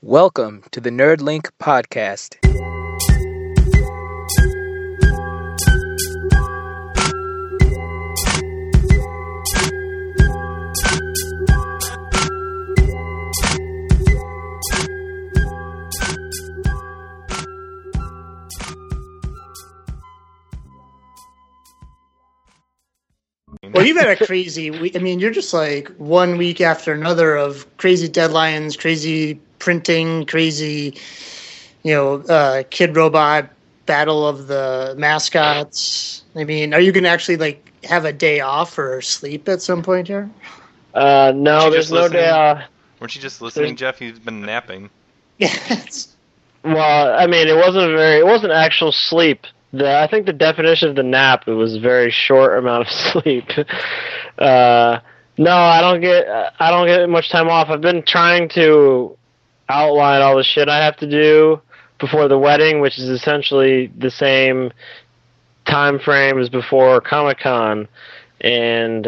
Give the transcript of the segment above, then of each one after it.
Welcome to the NerdLink podcast. Well, you've had a crazy week. I mean, you're just like 1 week after another of crazy deadlines, crazy printing, crazy, Kid Robot battle of the mascots. I mean, are you going to actually like have a day off or sleep at some point here? No, there's no day off. Weren't you just listening, Jeff? You've been napping. Yes. Well, I mean, it wasn't actual sleep. I think the definition of the nap, it was a very short amount of sleep. No, I don't get much time off. I've been trying to outline all the shit I have to do before the wedding, which is essentially the same time frame as before Comic-Con, and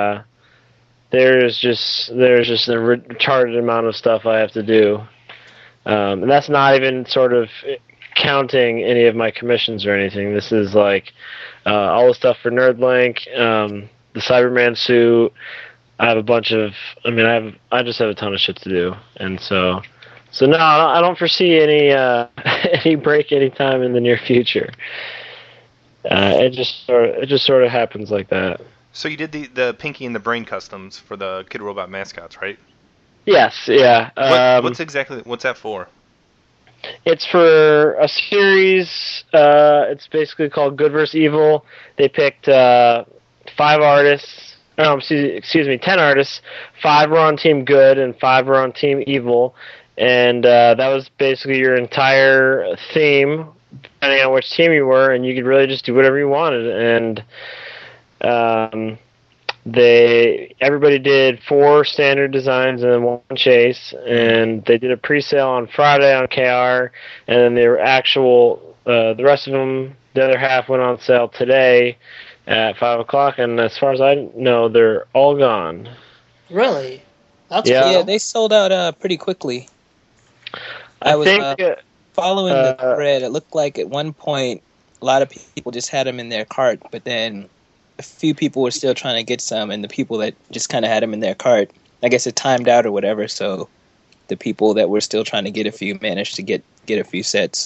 there's just a retarded amount of stuff I have to do, and that's not even sort of counting any of my commissions or anything. This is like all the stuff for NerdLink, the Cyberman suit. I have a bunch of. I just have a ton of shit to do, and so no, I don't foresee any any break anytime in the near future. It just sort of happens like that. So you did the Pinky and the Brain customs for the Kid Robot mascots, right? Yes, yeah. What's that for? It's for a series. It's basically called Good vs. Evil. They picked 5 artists. No, excuse me, 10 artists. 5 were on Team Good and 5 were on Team Evil. And that was basically your entire theme, depending on which team you were, and you could really just do whatever you wanted. And everybody did 4 standard designs and then 1 chase, and they did a pre-sale on Friday on KR, and then the rest of them, the other half, went on sale today at 5 o'clock, and as far as I know, they're all gone. Really? That's cool. Yeah, they sold out pretty quickly. I was following the thread. It looked like at one point a lot of people just had them in their cart, but then a few people were still trying to get some, and the people that just kind of had them in their cart, I guess it timed out or whatever, so the people that were still trying to get a few managed to get a few sets.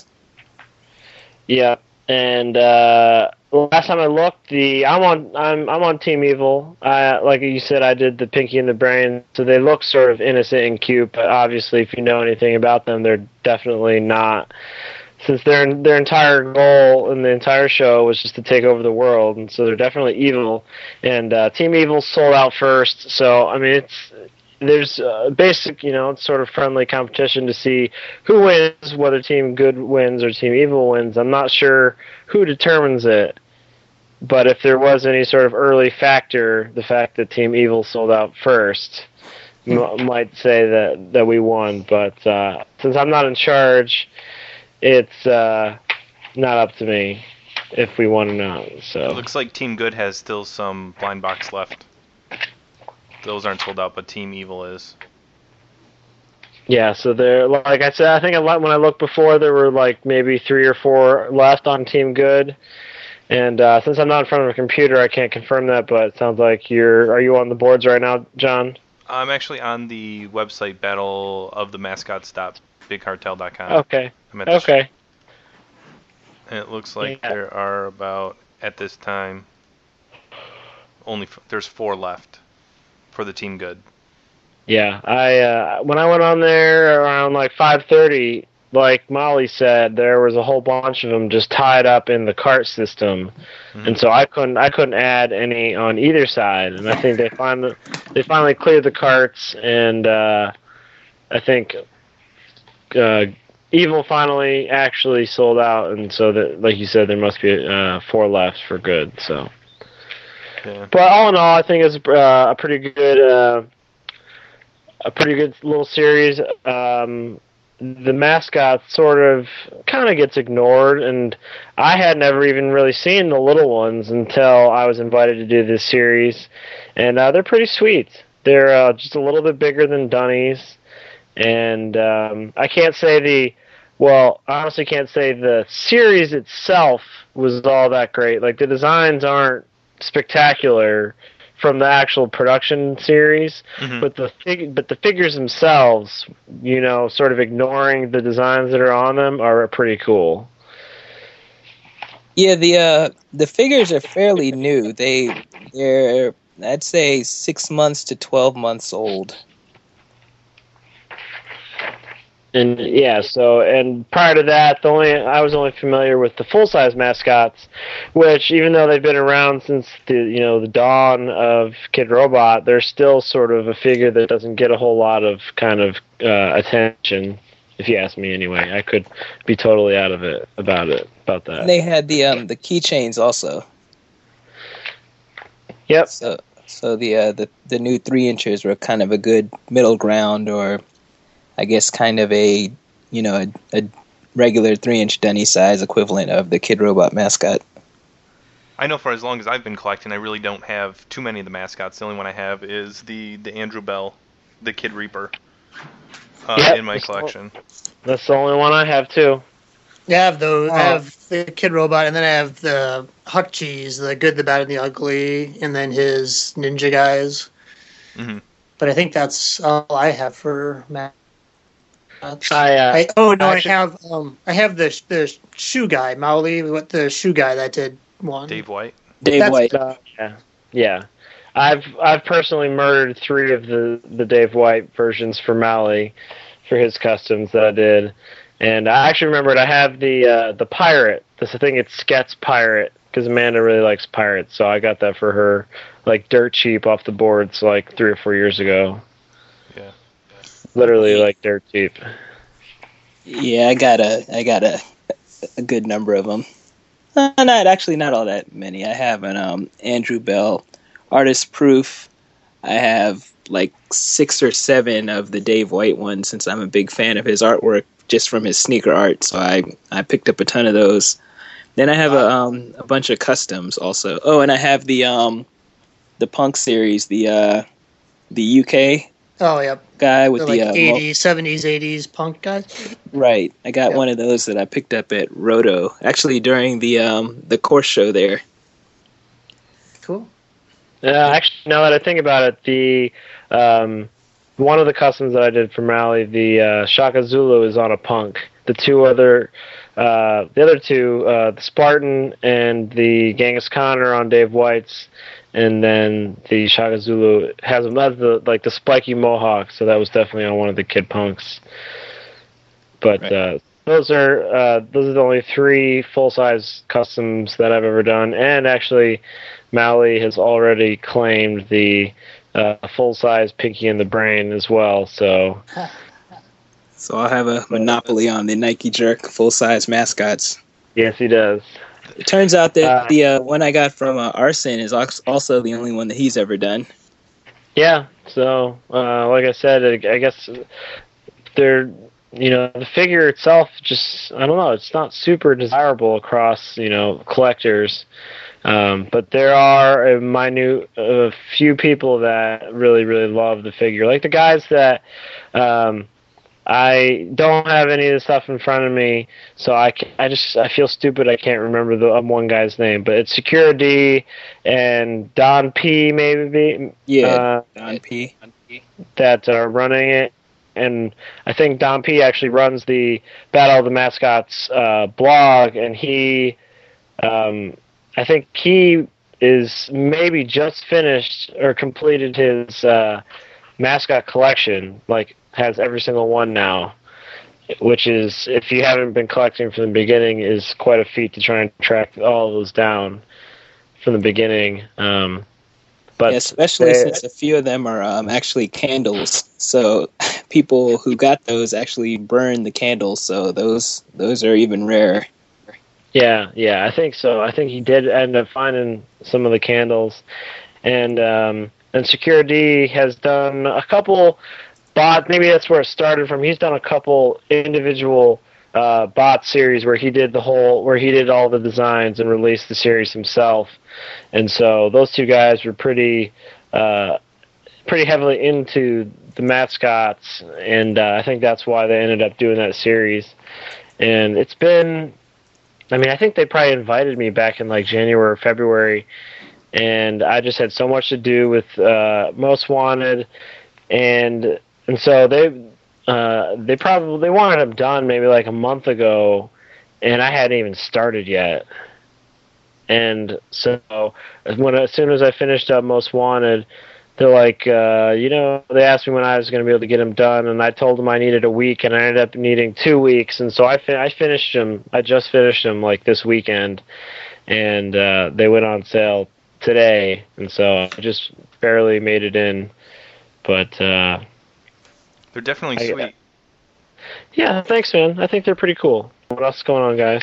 Yeah, and last time I looked, I'm on Team Evil. Like you said, I did the Pinky and the Brain, so they look sort of innocent and cute, but obviously if you know anything about them, they're definitely not. Since their entire goal in the entire show was just to take over the world, and so they're definitely evil. And Team Evil sold out first, so I mean there's basic, it's sort of friendly competition to see who wins, whether Team Good wins or Team Evil wins. I'm not sure who determines it, but if there was any sort of early factor, the fact that Team Evil sold out first might say that we won. But since I'm not in charge, it's not up to me if we won or not. So it looks like Team Good has still some blind box left. Those aren't sold out, but Team Evil is. Yeah, so there, like I said, I think when I looked before, there were like maybe 3 or 4 left on Team Good. And since I'm not in front of a computer, I can't confirm that, but it sounds like are you on the boards right now, John? I'm actually on the website battleofthemascots.bigcartel.com. Okay. Okay. And it looks like there are about, at this time, there's 4 left for the Team Good. Yeah, when I went on there around like 5:30, like Molly said, there was a whole bunch of them just tied up in the cart system, and so I couldn't add any on either side. And I think they finally cleared the carts, and I think Evil finally actually sold out, and so that, like you said, there must be 4 left for Good. So. Yeah. But all in all, I think it's a pretty good little series. The mascot sort of kind of gets ignored, and I had never even really seen the little ones until I was invited to do this series, and they're pretty sweet. They're just a little bit bigger than Dunnies, And I can't say I honestly can't say the series itself was all that great. Like, the designs aren't spectacular from the actual production series, but the figures themselves, sort of ignoring the designs that are on them, are pretty cool. Yeah, the figures are fairly new. They're I'd say 6 months to 12 months old. And and prior to that, I was only familiar with the full-size mascots, which, even though they've been around since the dawn of Kid Robot, they're still sort of a figure that doesn't get a whole lot of kind of attention, if you ask me. Anyway, I could be totally out of it about that. And they had the keychains also. Yep. So the new 3-inchers were kind of a good middle ground, or I guess kind of a regular 3-inch dunny size equivalent of the Kid Robot mascot. I know for as long as I've been collecting, I really don't have too many of the mascots. The only one I have is the Andrew Bell, the Kid Reaper, in my collection. That's the only one I have too. Yeah, I have those. I have the Kid Robot, and then I have the Huck Cheese, the Good, the Bad, and the Ugly, and then his Ninja Guys. Mm-hmm. But I think that's all I have for Matt. I have the shoe guy, Mowgli. What the shoe guy that did one? Dave White. Dave White. Yeah. I've personally murdered 3 of the Dave White versions for Mowgli, for his customs that I did, and I actually remembered I have the pirate. I think it's Sket's pirate, because Amanda really likes pirates, so I got that for her, like, dirt cheap off the boards, like 3 or 4 years ago. Yeah. Literally, like, dirt cheap. Yeah, I got a good number of them. Not all that many. I have an Andrew Bell artist proof. I have like 6 or 7 of the Dave White ones, since I'm a big fan of his artwork just from his sneaker art. So I picked up a ton of those. Then I have a bunch of customs also. Oh, and I have the Punk series, the UK. Oh, yep. Guy with the 80s, 70s, 80s punk guys. Right. I got one of those that I picked up at Roto, actually during the course show there. Cool. Actually, now that I think about it, the one of the customs that I did for Mowgli, the Shaka Zulu, is on a Punk. The other two, the Spartan and the Genghis Khan, are on Dave White's. And then the Shaka Zulu has the spiky mohawk, so that was definitely on one of the Kid Punks. But right. Those are the only 3 full-size customs that I've ever done. And actually, Mowgli has already claimed the full-size Pinky and the Brain as well. So I'll have a monopoly on the Nike Jerk full-size mascots. Yes, he does. It turns out that the one I got from Arson is also the only one that he's ever done. Yeah, so like I said, I guess the figure itself, just, I don't know, it's not super desirable across, collectors. But there are a few people that really, really love the figure. Like the guys that I don't have any of the stuff in front of me, so I feel stupid. I can't remember the one guy's name, but it's Secure D and Don P, maybe. Yeah, Don P. That are running it, and I think Don P actually runs the Battle of the Mascots blog, and he, I think he is maybe just finished or completed his mascot collection, like, has every single one now, which is, if you haven't been collecting from the beginning, is quite a feat to try and track all of those down from the beginning. But especially since a few of them are actually candles, so people who got those actually burn the candles, so those are even rarer. Yeah, I think so. I think he did end up finding some of the candles, and Secure D has done a couple bot, maybe that's where it started from. He's done a couple individual bot series where he did all the designs and released the series himself. And so those two guys were pretty heavily into the mascots, and I think that's why they ended up doing that series. And it's been, I mean, I think they probably invited me back in like January or February, and I just had so much to do with Most Wanted, and so they wanted them done maybe like a month ago, and I hadn't even started yet. And so as soon as I finished up Most Wanted, they're like, they asked me when I was going to be able to get them done, and I told them I needed a week, and I ended up needing 2 weeks, and so I finished them. I just finished them like this weekend, and they went on sale today, and so I just barely made it in, but they're definitely sweet. Yeah, thanks, man. I think they're pretty cool. What else is going on, guys?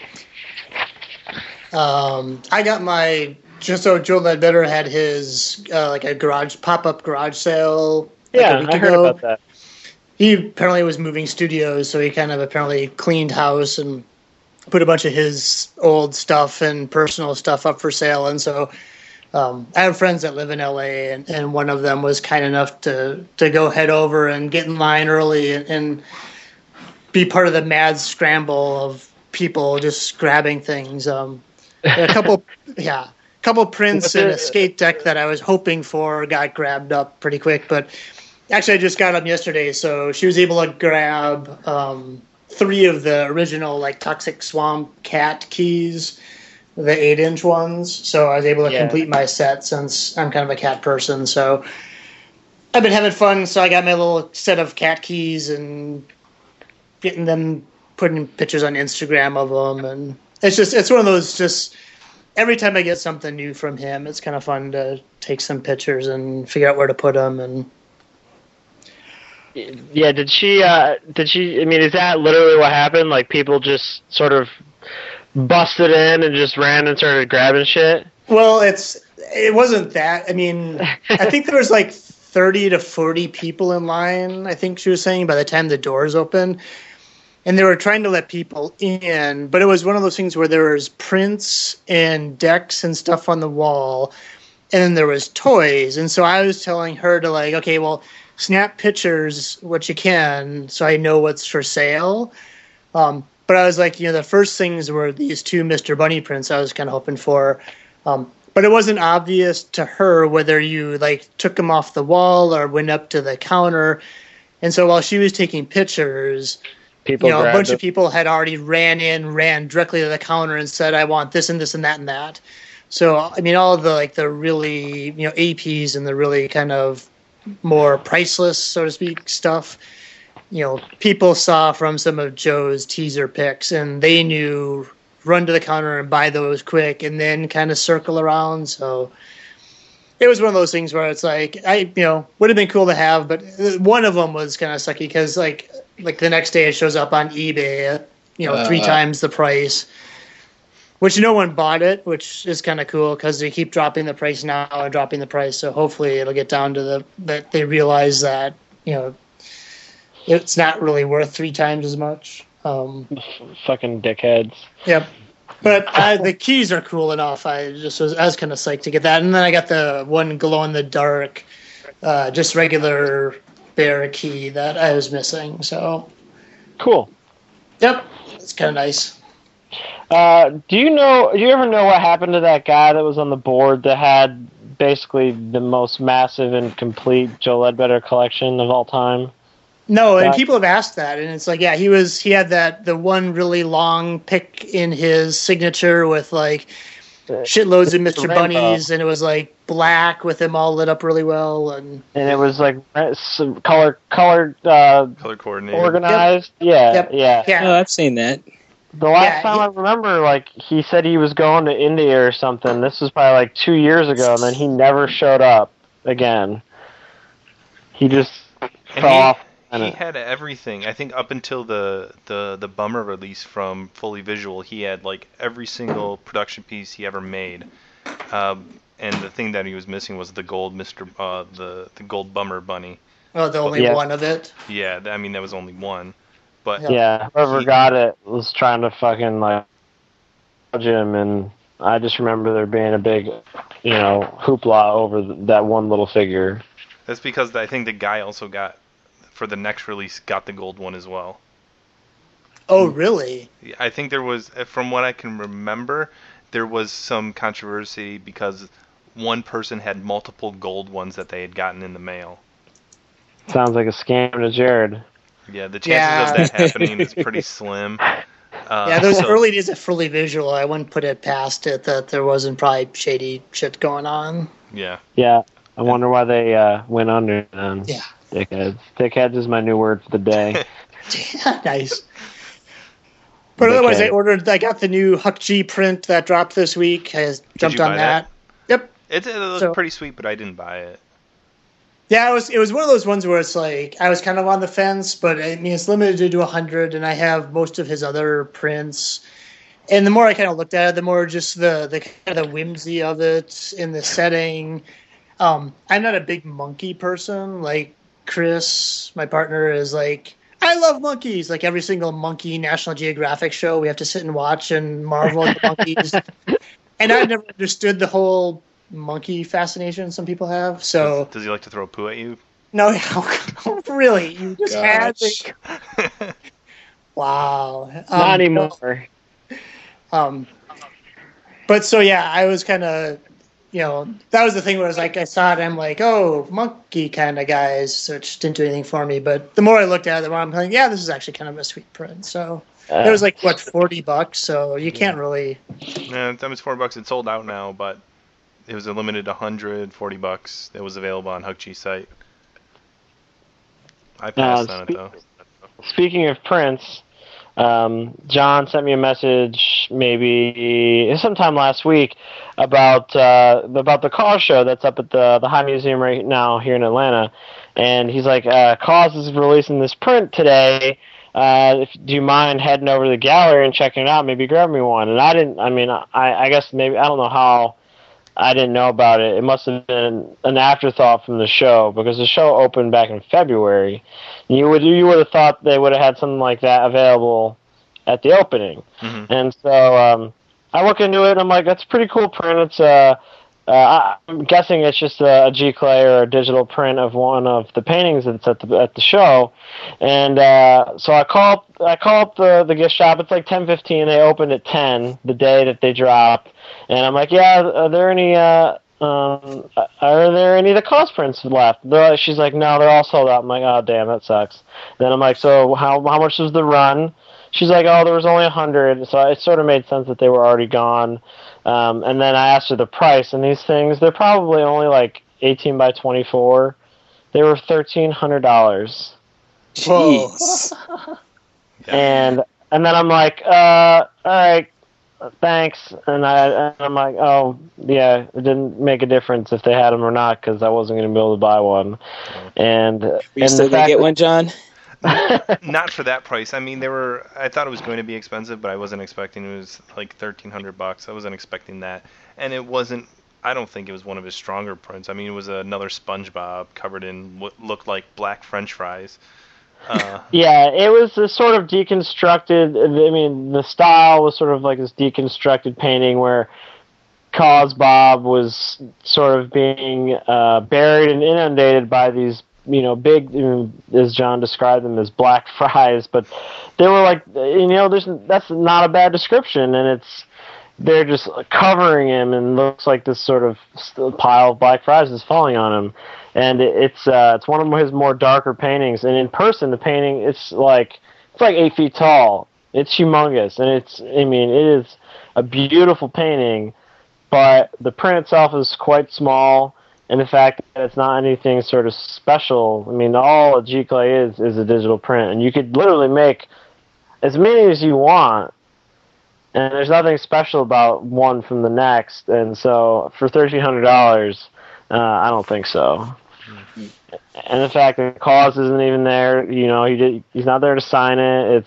I got my. Just so Joe Ledbetter had his like a pop-up garage sale. Yeah, I heard about that. He apparently was moving studios, so he kind of apparently cleaned house and put a bunch of his old stuff and personal stuff up for sale. And so I have friends that live in LA, and one of them was kind enough to go head over and get in line early and be part of the mad scramble of people just grabbing things. A couple prints and a skate deck that I was hoping for got grabbed up pretty quick, but actually I just got them yesterday, so she was able to grab 3 of the original like Toxic Swamp Cat keys, the 8-inch ones, so I was able to complete my set since I'm kind of a cat person, so I've been having fun, so I got my little set of cat keys and getting them, putting pictures on Instagram of them, and it's one of those just... Every time I get something new from him, it's kind of fun to take some pictures and figure out where to put them. And yeah, did she? I mean, is that literally what happened? Like people just sort of busted in and just ran and started grabbing shit? Well, it wasn't that. I mean, I think there was like 30 to 40 people in line. I think she was saying by the time the doors opened. And they were trying to let people in, but it was one of those things where there was prints and decks and stuff on the wall, and then there was toys. And so I was telling her to like, okay, well, snap pictures what you can so I know what's for sale. But I was like, the first things were these 2 Mr. Bunny prints I was kind of hoping for. But it wasn't obvious to her whether you like took them off the wall or went up to the counter. And so while she was taking pictures... a bunch of people had already ran directly to the counter and said, I want this and this and that and that. So, I mean, all of the, like, the really, APs and the really kind of more priceless, so to speak, stuff, people saw from some of Joe's teaser pics and they knew run to the counter and buy those quick and then kind of circle around. So it was one of those things where it's like, would have been cool to have, but one of them was kind of sucky because, like the next day it shows up on eBay at 3 times the price, which no one bought it, which is kind of cool because they keep dropping the price now and dropping the price. So hopefully it'll get down to that they realize that it's not really worth 3 times as much. Fucking dickheads. Yep. But the keys are cool enough. I was kind of psyched to get that, and then I got the one glow in the dark, just regular bear key that I was missing. So cool. Yep, it's kind of nice. Do you ever know what happened to that guy that was on the board that had basically the most massive and complete Joe Ledbetter collection of all time? No, and people have asked that, and it's like, yeah, he had the one really long pick in his signature with like shitloads of Mr. Bunnies, and it was like black with them all lit up really well, and it was like color coordinated, organized. Yep. Yeah. Oh, I've seen that. The last time I remember, like, he said he was going to India or something. This was probably like 2 years ago, and then he never showed up again. He just fell off. He had everything. I think up until the bummer release from Fully Visual, he had like every single production piece he ever made. And the thing that he was missing was the gold the gold bummer bunny. Oh, the only one of it. Yeah, I mean that was only one. But yeah, whoever got it was trying to fucking like judge him, and I just remember there being a big, hoopla over that one little figure. That's because I think the guy also got, for the next release, got the gold one as well. Oh, really? I think there was, from what I can remember, there was some controversy because one person had multiple gold ones that they had gotten in the mail. Sounds like a scam to Jared. Yeah, the chances of that happening is pretty slim. Those early days of Fully Visual, I wouldn't put it past it that there wasn't probably shady shit going on. Yeah. Yeah, I wonder why they went under then. Yeah. Dickheads. Dickheads is my new word for the day. Nice. But otherwise, I got the new Huck G print that dropped this week. I jumped on that. Yep. It looked pretty sweet, but I didn't buy it. Yeah, it was one of those ones where it's like I was kind of on the fence, but I mean it's limited to 100, and I have most of his other prints. And the more I kind of looked at it, the more just the kind of whimsy of it in the setting. I'm not a big monkey person. Like Chris, my partner, is like, I love monkeys. Like every single monkey National Geographic show, we have to sit and watch and marvel at the monkeys. And I've never understood the whole monkey fascination some people have. So does he like to throw poo at you? No, really. You just had to... Wow. Not anymore. But so yeah, I was kind of, that was the thing where I was like, I saw it, and I'm like, oh, monkey kind of guys, which didn't do anything for me. But the more I looked at it, the more I'm like, yeah, this is actually kind of a sweet print. So it was like, what, $40? So you can't really. Yeah, that was $4. It's sold out now, but it was a limited $140. It was available on Huck G's site. I passed on it though. Speaking of prints, John sent me a message maybe sometime last week about the Cause show that's up at the High Museum right now here in Atlanta, and he's like, Cause is releasing this print today. Do you mind heading over to the gallery and checking it out? Maybe grab me one. And I guess maybe, I don't know how I didn't know about it. It must have been an afterthought from the show, because the show opened back in February. You would have thought they would have had something like that available at the opening. Mm-hmm. And so I look into it, and I'm like, that's a pretty cool print. It's I'm guessing it's just a G-Clay or a digital print of one of the paintings that's at the show. And so I call up the gift shop. It's like 10:15. They opened at 10 the day that they dropped. And I'm like, yeah, are there any of the Cause prints left? She's like, no, they're all sold out. I'm like, oh, damn, that sucks. Then I'm like, so how much was the run? She's like, oh, there was only 100. So it sort of made sense that they were already gone. And then I asked her the price, and these things, they're probably only like 18 by 24. They were $1,300. Jeez. And then I'm like, all right, thanks. And I'm like, oh, yeah, it didn't make a difference if they had them or not, because I wasn't going to be able to buy one. And were you still going to get one, John? Not for that price. I mean, I thought it was going to be expensive, but I wasn't expecting it was like $1,300. I wasn't expecting that. And it wasn't, I don't think it was one of his stronger prints. I mean, it was another SpongeBob covered in what looked like black French fries. Yeah, it was a sort of deconstructed, I mean, the style was sort of like this deconstructed painting where Cause Bob was sort of being buried and inundated by these, big, as John described them as black fries, but they were like, that's not a bad description, and they're just covering him, and looks like this sort of pile of black fries is falling on him. And it's one of his more darker paintings, and in person the painting it's like 8 feet tall. It's humongous, and it is a beautiful painting, but the print itself is quite small, and the fact that it's not anything sort of special. I mean, all a G-Clay is a digital print, and you could literally make as many as you want, and there's nothing special about one from the next. And so for $1,300, I don't think so. Mm-hmm. And the fact that Cause isn't even there, he's not there to sign it.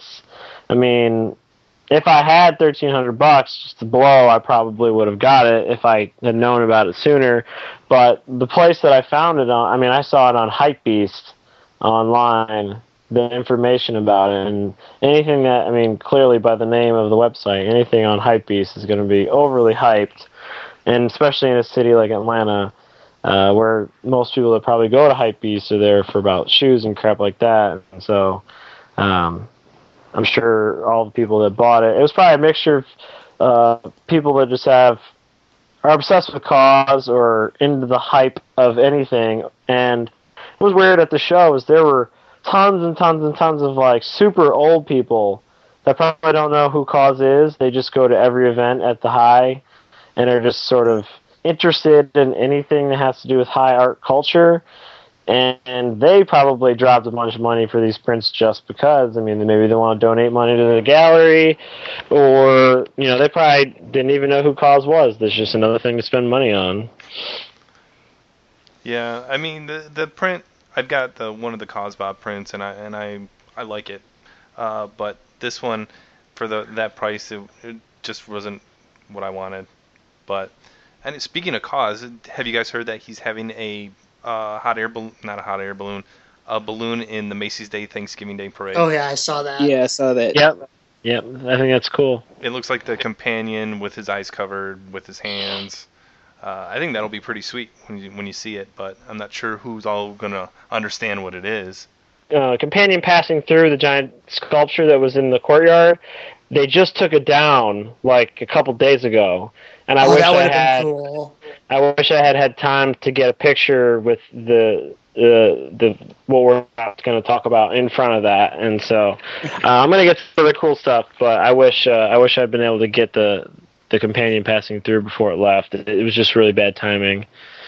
If I had $1,300 just to blow, I probably would have got it if I had known about it sooner. But the place that I found it on, I saw it on Hypebeast online, the information about it, and anything that, clearly by the name of the website, anything on Hypebeast is going to be overly hyped, and especially in a city like Atlanta. where most people that probably go to Hypebeast are there for about shoes and crap like that. And so I'm sure all the people that bought it was probably a mixture of people that just are obsessed with KAWS or into the hype of anything. And what was weird at the show is there were tons and tons and tons of like super old people that probably don't know who KAWS is. They just go to every event at the High and are just sort of interested in anything that has to do with high art culture. And they probably dropped a bunch of money for these prints just because. I mean, maybe they want to donate money to the gallery, or, you know, they probably didn't even know who KAWS was. There's just another thing to spend money on. Yeah, I mean, the print, I've got one of the KAWS Bob prints, and I like it. But this one, for that price, it just wasn't what I wanted. But, and speaking of KAWS, have you guys heard that he's having a a balloon in the Macy's Day Thanksgiving Day Parade? Oh yeah, I saw that. Yeah, I saw that. Yep, I think that's cool. It looks like the companion with his eyes covered, with his hands. I think that'll be pretty sweet when you see it, but I'm not sure who's all gonna understand what it is. Companion passing through the giant sculpture that was in the courtyard. They just took it down like a couple days ago, and I wish I had. Cool. I wish I had time to get a picture with the what we're going to talk about in front of that, and so I'm going to get some other cool stuff. But I wish I'd been able to get the companion passing through before it left. It was just really bad timing.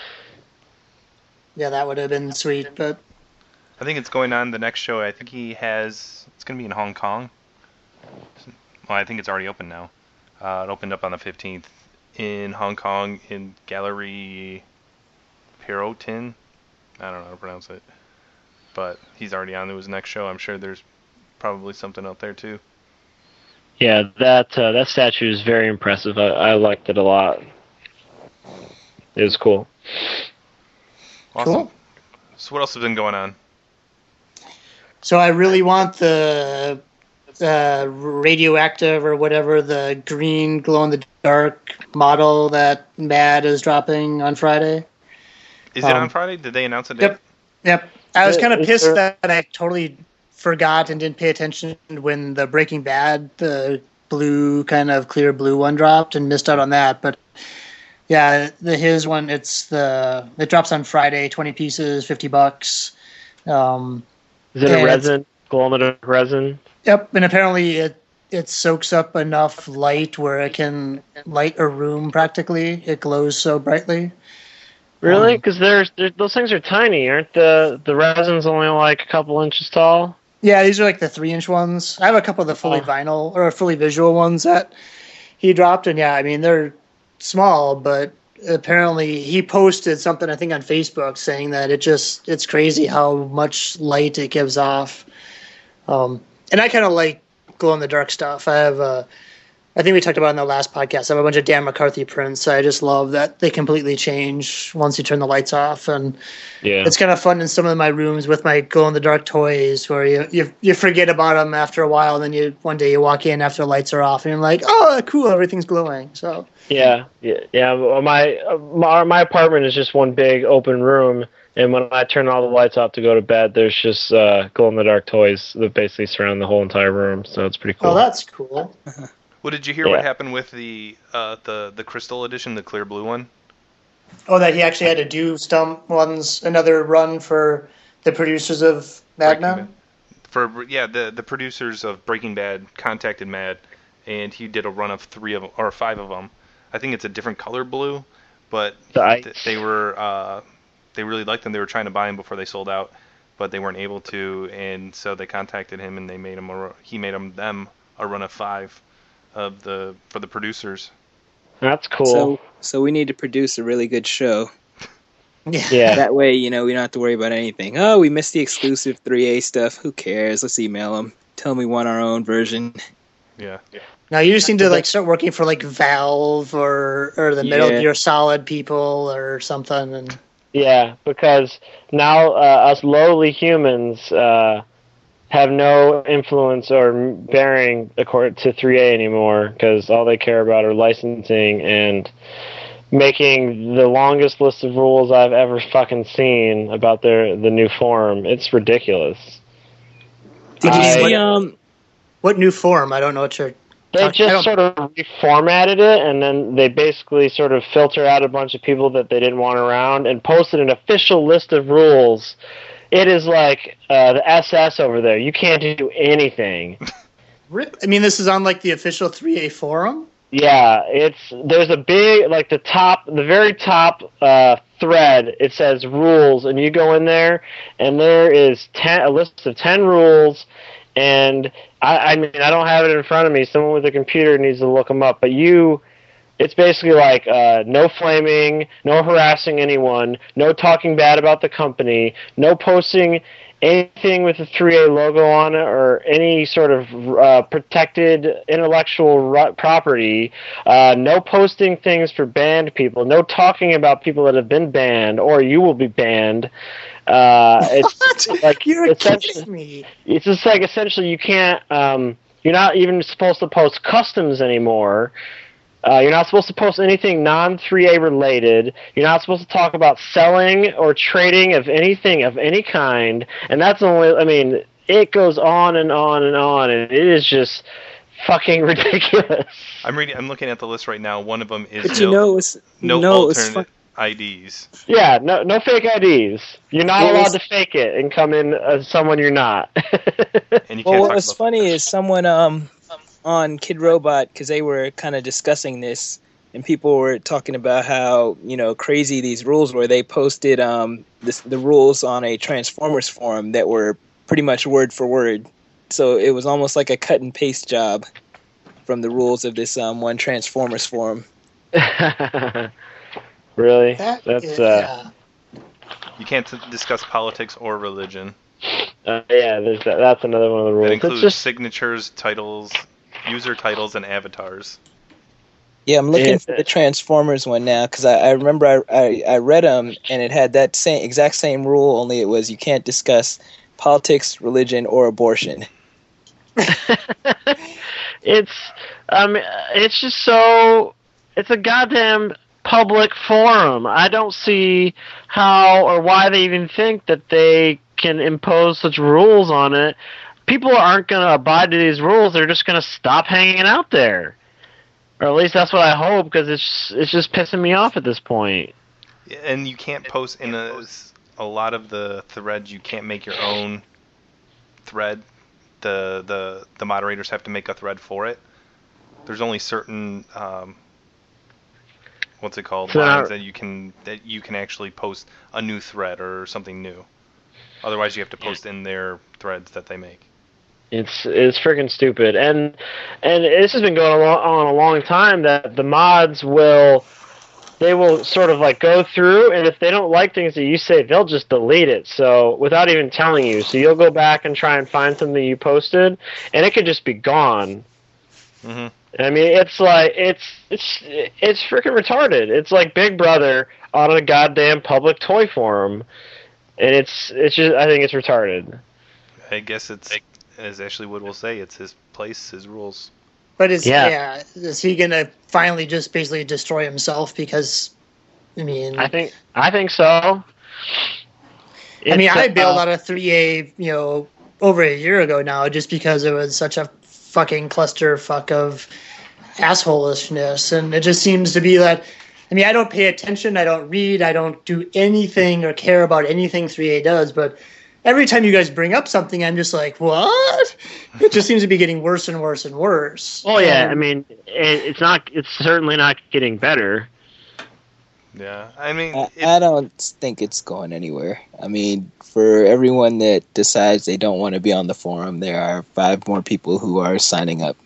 Yeah, that would have been sweet, but I think it's going on the next show. I think it's going to be in Hong Kong. Well, I think it's already open now. It opened up on the 15th in Hong Kong in Gallery Perotin. I don't know how to pronounce it. But he's already on to his next show. I'm sure there's probably something out there too. Yeah, that statue is very impressive. I liked it a lot. It was cool. Awesome. Cool. So what else has been going on? So I really want the radioactive or whatever, the green glow-in-the-dark model that Mad is dropping on Friday. Is it on Friday? Did they announce it? Yep. I was kind of pissed that I totally forgot and didn't pay attention when the Breaking Bad, the blue, kind of clear blue one dropped and missed out on that. But yeah, his one, it drops on Friday, 20 pieces, $50. Is it a resin? Glow-in-the-dark resin? Yep, and apparently it soaks up enough light where it can light a room practically. It glows so brightly. Really? Because those things are tiny, aren't the resins only like a couple inches tall? Yeah, these are like the 3-inch ones. I have a couple of the fully vinyl or fully visual ones that he dropped, and yeah, I mean they're small, but apparently he posted something I think on Facebook saying that it's crazy how much light it gives off. And I kind of like glow-in-the-dark stuff. I think we talked about it in the last podcast. I have a bunch of Dan McCarthy prints. I just love that they completely change once you turn the lights off. And it's kind of fun in some of my rooms with my glow-in-the-dark toys where you forget about them after a while. And then one day you walk in after the lights are off and you're like, oh, cool, everything's glowing. So Yeah. Well, my apartment is just one big open room. And when I turn all the lights off to go to bed, there's just glow-in-the-dark toys that basically surround the whole entire room. So it's pretty cool. Oh, that's cool. Well, did you hear what happened with the Crystal Edition, the clear blue one? Oh, that he actually had to do another run for the producers of Mad Men? The producers of Breaking Bad contacted Mad, and he did a run of 3 of them, or 5 of them. I think it's a different color blue, but they really liked them. They were trying to buy them before they sold out, but they weren't able to, and so they contacted him, and he made them a run of 5 for the producers. That's cool. So we need to produce a really good show. Yeah. That way, we don't have to worry about anything. Oh, we missed the exclusive 3A stuff. Who cares? Let's email them. Tell them we want our own version. Yeah. Now you just need to start working for Valve or the Metal Gear Solid people or something. And yeah, because now us lowly humans have no influence or bearing according to 3A anymore, because all they care about are licensing and making the longest list of rules I've ever fucking seen about the new forum. It's ridiculous. Did you see what new forum? I don't know what you're. They just sort of reformatted it, and then they basically sort of filter out a bunch of people that they didn't want around and posted an official list of rules. It is like the SS over there. You can't do anything. I mean, this is on like the official 3A forum? Yeah, there's a big, like the very top thread, it says rules, and you go in there, and there is a list of 10 rules, and I mean, I don't have it in front of me. Someone with a computer needs to look them up, but it's basically like no flaming, no harassing anyone, no talking bad about the company, no posting anything with the 3A logo on it or any sort of protected intellectual property, no posting things for banned people, no talking about people that have been banned or you will be banned. It's like You're kidding me. It's just like essentially you can't. You're not even supposed to post customs anymore. You're not supposed to post anything non-3A related. You're not supposed to talk about selling or trading of anything of any kind. And that's only. I mean, it goes on and on and on, and it is just fucking ridiculous. I'm looking at the list right now. One of them is but no alternate IDs. Yeah, no fake IDs. You're not allowed to fake it and come in as someone you're not. And you can't what was funny is someone on Kid Robot, because they were kind of discussing this, and people were talking about how crazy these rules were. They posted the rules on a Transformers forum that were pretty much word for word, so it was almost like a cut and paste job from the rules of this one Transformers forum. Really? Yeah. You can't discuss politics or religion. Yeah, that's another one of the rules. That includes signatures, titles, user titles, and avatars. Yeah, I'm looking for the Transformers one now because I remember I read them and it had that exact same rule. Only it was you can't discuss politics, religion, or abortion. It's just so. It's a goddamn public forum. I don't see how or why they even think that they can impose such rules on it. People aren't going to abide to these rules. They're just going to stop hanging out there. Or at least that's what I hope, because it's just pissing me off at this point. And you can't post in a lot of the threads. You can't make your own thread. The moderators have to make a thread for it. There's only certain what's it called, lines that you can actually post a new thread or something new. Otherwise, you have to post in their threads that they make. It's freaking stupid, and this has been going on a long time. That the mods will sort of like go through, and if they don't like things that you say, they'll just delete it. So without even telling you, so you'll go back and try and find something you posted, and it could just be gone. Mm-hmm. I mean, it's like it's freaking retarded. It's like Big Brother on a goddamn public toy forum, and it's just, I think it's retarded. I guess it's, as Ashley Wood will say, it's his place, his rules. But is he gonna finally just basically destroy himself? Because I mean, I think so. I bailed out of 3A, over a year ago now, just because it was such a fucking clusterfuck of assholishness, and it just seems to be that. I mean, I don't pay attention, I don't read, I don't do anything or care about anything 3A does, but every time you guys bring up something, I'm just like, what? It just seems to be getting worse and worse and worse. Oh yeah, I mean, it's certainly not getting better. Yeah, I mean, I don't think it's going anywhere. I mean, for everyone that decides they don't want to be on the forum, there are 5 more people who are signing up.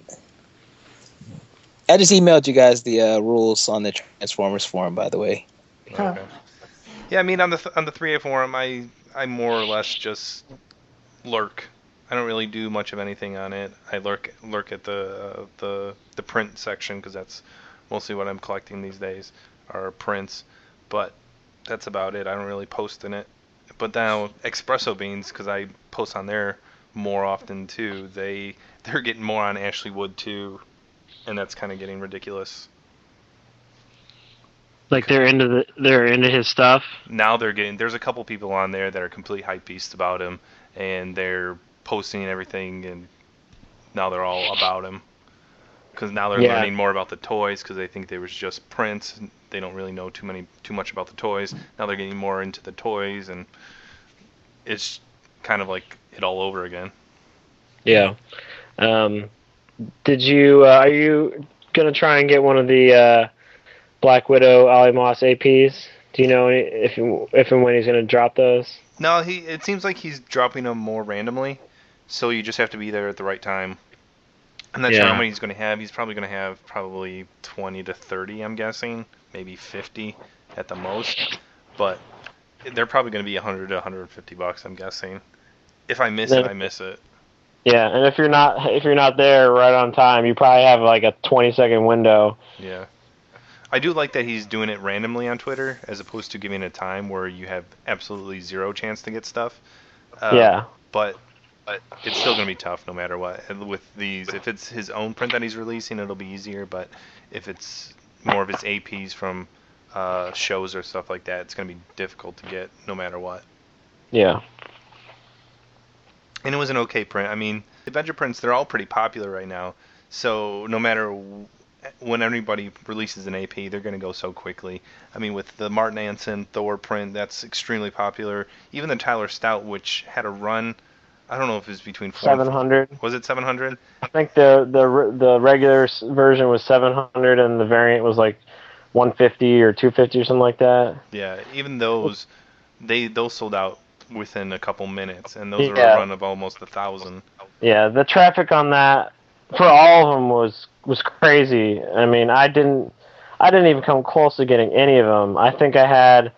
I just emailed you guys the rules on the Transformers forum, by the way. Okay. Yeah, I mean, on the 3A forum, I more or less just lurk. I don't really do much of anything on it. I lurk at the print section because that's mostly what I'm collecting these days. Are prints, but that's about it. I don't really post in it. But now Espresso Beans, because I post on there more often too, they're getting more on Ashley Wood too, and that's kind of getting ridiculous. Like they're into his stuff. Now there's a couple people on there that are complete hype beasts about him, and they're posting everything, and now they're all about him. Because now they're learning more about the toys, because they think they was just prints. They don't really know too much about the toys. Now they're getting more into the toys, and it's kind of like it all over again. Yeah. Did you? Are you gonna try and get one of the Black Widow Ollie Moss APs? Do you know if and when he's gonna drop those? No, it seems like he's dropping them more randomly, so you just have to be there at the right time. I'm not sure how many he's going to have. He's probably going to have 20 to 30, I'm guessing, maybe 50 at the most. But they're probably going to be $100 to $150, I'm guessing. If I miss it, I miss it. Yeah, and if you're not there right on time, you probably have like a 20-second window. Yeah. I do like that he's doing it randomly on Twitter, as opposed to giving a time where you have absolutely zero chance to get stuff. But it's still going to be tough no matter what. And with these, if it's his own print that he's releasing, it'll be easier. But if it's more of his APs from shows or stuff like that, it's going to be difficult to get no matter what. Yeah. And it was an okay print. I mean, Avenger prints, they're all pretty popular right now. So no matter when anybody releases an AP, they're going to go so quickly. I mean, with the Martin Anson Thor print, that's extremely popular. Even the Tyler Stout, which had a run, I don't know if it was between 700. Was it 700? I think the regular version was 700, and the variant was like 150 or 250 or something like that. Yeah, even those, those sold out within a couple minutes, and those were a run of almost 1,000. Yeah, the traffic on that for all of them was crazy. I mean, I didn't even come close to getting any of them. I think I had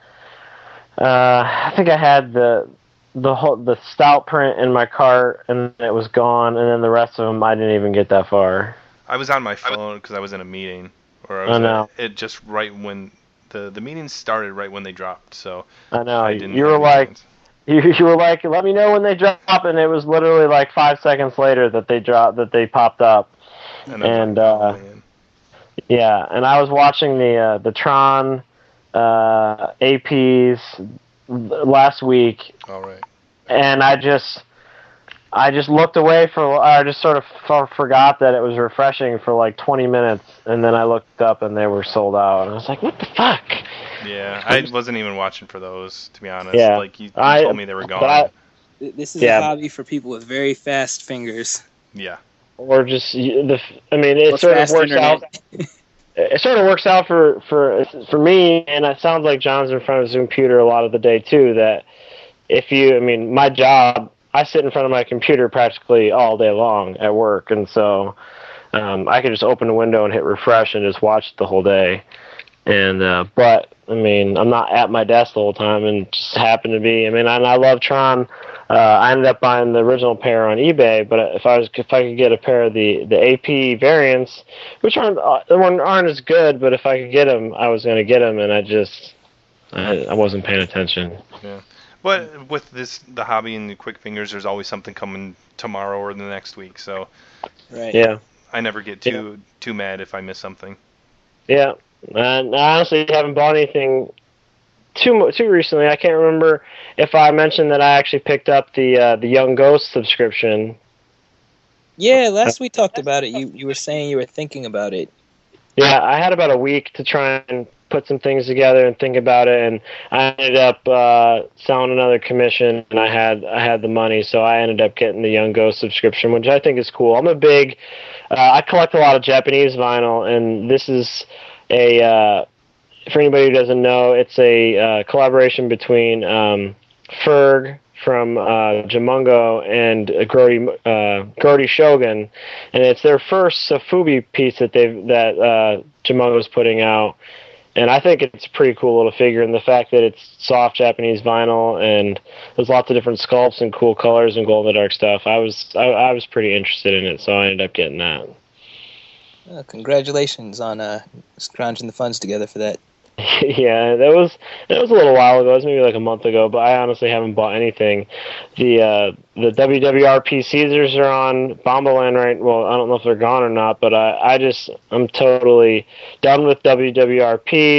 the Stout print in my cart, and it was gone, and then the rest of them I didn't even get that far. I was on my phone because I was in a meeting, or it just right when the meeting started, right when they dropped. So I know you were like, let me know when they drop, and it was literally like 5 seconds later that they popped up, and yeah, and I was watching the Tron APs last week. All right. And I just looked away I just sort of forgot that it was refreshing for like 20 minutes, and then I looked up and they were sold out, and I was like, what the fuck? Yeah, I wasn't even watching for those, to be honest. Yeah. Like, you told me they were gone. This is a hobby for people with very fast fingers. Yeah. Or just, it sort of works out. It sort of works out for me, and it sounds like John's in front of his computer a lot of the day too, that my job, I sit in front of my computer practically all day long at work, and so I can just open a window and hit refresh and just watch it the whole day. And but I'm not at my desk the whole time, and just happened to be. And I love Tron. I ended up buying the original pair on eBay, but if I could get a pair of the AP variants, which aren't as good, but if I could get them, I was going to get them, and I wasn't paying attention. Yeah. But with the hobby and the quick fingers, there's always something coming tomorrow or the next week. So, right. Yeah, I never get too mad if I miss something. Yeah, and I honestly haven't bought anything too recently. I can't remember if I mentioned that I actually picked up the Young Ghost subscription. Yeah, last we talked about it. You were saying you were thinking about it. Yeah, I had about a week to try and put some things together and think about it, and I ended up selling another commission, and I had the money, so I ended up getting the Young Ghost subscription, which I think is cool. I'm a big I collect a lot of Japanese vinyl, and this is for anybody who doesn't know, it's a collaboration between Ferg from Jamungo and Grody Shogun, and it's their first Sofubi piece that Jamungo's putting out. And I think it's a pretty cool little figure, and the fact that it's soft Japanese vinyl and there's lots of different sculpts and cool colors and glow-in-the-dark stuff. I was pretty interested in it, so I ended up getting that. Congratulations on scrounging the funds together for that. Yeah, that was a little while ago. It was maybe like a month ago, but I honestly haven't bought anything. The WWRP Caesars are on Bombaland right. Well, I don't know if they're gone or not, but I'm totally done with WWRP.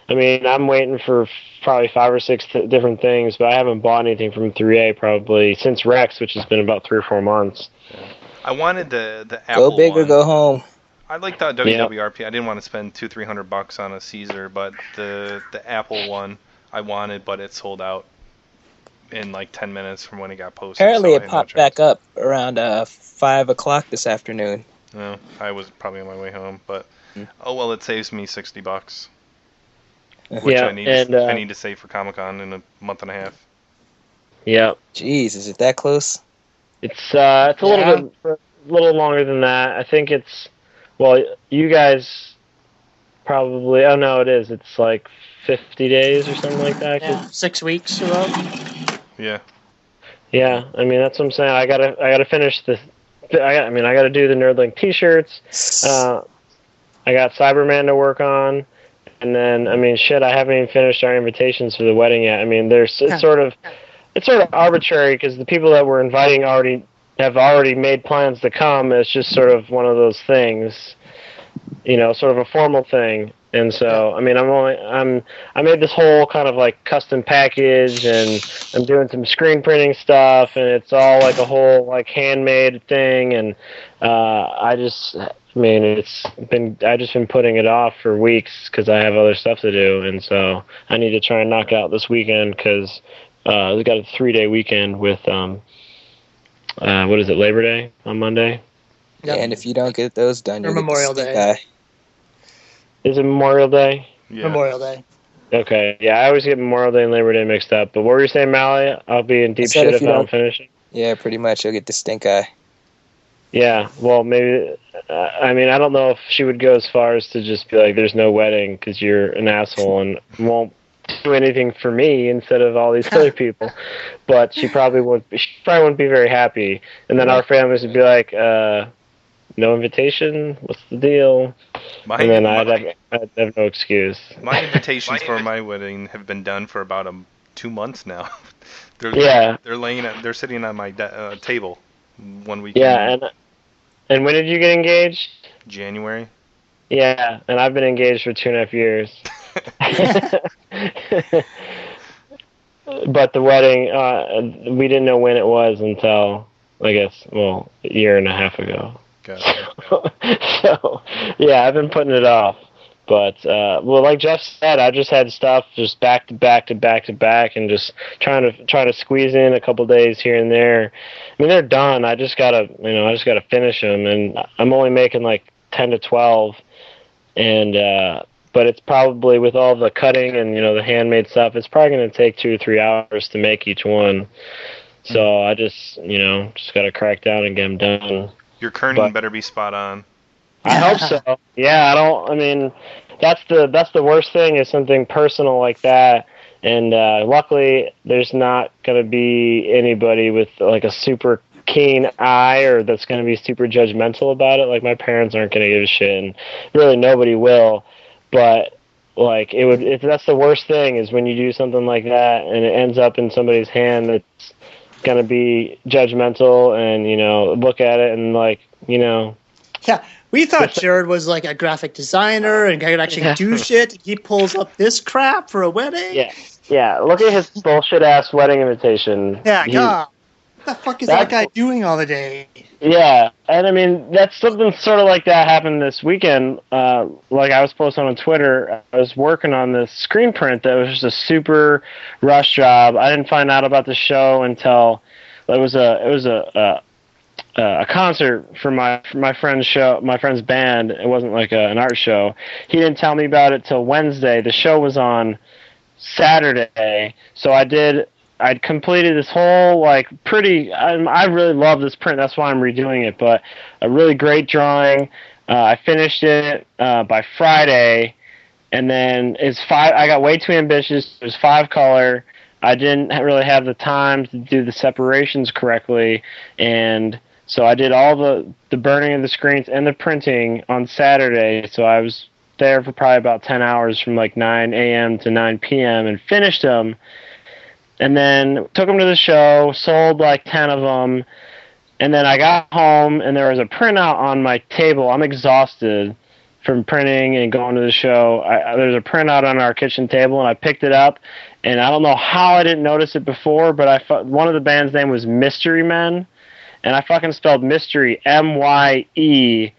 I mean, I'm waiting for probably 5 or 6 different things, but I haven't bought anything from 3A probably since Rex, which has been about 3 or 4 months. I wanted the Apple Go big one. or go home. I like the WWRP. I didn't want to spend $200-$300 on a Caesar, but the Apple one I wanted, but it sold out in like 10 minutes from when it got posted. Apparently, so it popped back up around 5 o'clock this afternoon. No, I was probably on my way home, but oh well, it saves me $60, which I need to save for Comic-Con in a month and a half. Yeah. Jeez, is it that close? It's a little longer than that. I think it's, well, you guys probably, oh no, it is. It's like 50 days or something like that. Yeah, 6 weeks or so. Yeah. Yeah, I mean, that's what I'm saying. I gotta finish the, I gotta do the Nerdlink t-shirts. I got Cyberman to work on. And then, I mean, shit, I haven't even finished our invitations for the wedding yet. I mean, it's sort of arbitrary because the people that we're inviting have already made plans to come. It's just sort of one of those things, you know, sort of a formal thing. And so, I mean, I made this whole kind of like custom package, and I'm doing some screen printing stuff, and it's all like a whole like handmade thing. And I've just been putting it off for weeks because I have other stuff to do, and so I need to try and knock it out this weekend because we got a 3-day weekend with what is it, Labor Day on Monday? Yep. And if you don't get those done, you'll Memorial get the Day. Is it Memorial Day? Yeah. Memorial Day. Okay, yeah, I always get Memorial Day and Labor Day mixed up. But what were you saying, Mally? I'll be in deep shit if I don't finish it. Yeah, pretty much. You'll get the stink eye. Yeah, well, maybe. I mean, I don't know if she would go as far as to just be like, "There's no wedding" because you're an asshole and won't do anything for me instead of all these other people. But she probably wouldn't be very happy. And then our families would be like, "No invitation? What's the deal?" And then I'd have no excuse. My invitations for my wedding have been done for about 2 months now. They're sitting on my table 1 week. Yeah, and when did you get engaged? January. Yeah, and I've been engaged for 2.5 years. But the wedding, we didn't know when it was until, I guess, a year and a half ago. So, yeah, I've been putting it off. But, like Jeff said, I just had stuff just back to back to back to back, and just trying to squeeze in a couple days here and there. I mean, they're done. I just gotta finish them, and I'm only making like 10 to 12, and but it's probably, with all the cutting and the handmade stuff, it's probably going to take 2 or 3 hours to make each one. So I just gotta crack down and get them done. Your kerning better be spot on. I hope so. Yeah, that's the worst thing, is something personal like that. And luckily, there's not going to be anybody with like a super keen eye or that's going to be super judgmental about it. Like, my parents aren't going to give a shit, and really nobody will. But like, that's the worst thing, is when you do something like that and it ends up in somebody's hand that's going to be judgmental and look at it and like Yeah. We thought Jared was like a graphic designer and could actually do shit. He pulls up this crap for a wedding. Yeah. Look at his bullshit ass wedding invitation. Yeah, God. What the fuck is that guy doing all the day? Yeah, and I mean, that's something sort of like that happened this weekend. Like I was posting on Twitter, I was working on this screen print that was just a super rush job. I didn't find out about the show until it was a concert for my friend's show, my friend's band. It wasn't like an art show. He didn't tell me about it till Wednesday. The show was on Saturday, so I'd completed this whole I really love this print. That's why I'm redoing it. But a really great drawing. I finished it by Friday, and then I got way too ambitious. It was 5-color. I didn't really have the time to do the separations correctly, and so I did all the burning of the screens and the printing on Saturday. So I was there for probably about 10 hours from like 9 a.m. to 9 p.m. and finished them. And then took them to the show, sold like 10 of them. And then I got home and there was a printout on my table. I'm exhausted from printing and going to the show. There's a printout on our kitchen table, and I picked it up, and I don't know how I didn't notice it before, but one of the band's name was Mystery Men, and I fucking spelled mystery Myestery,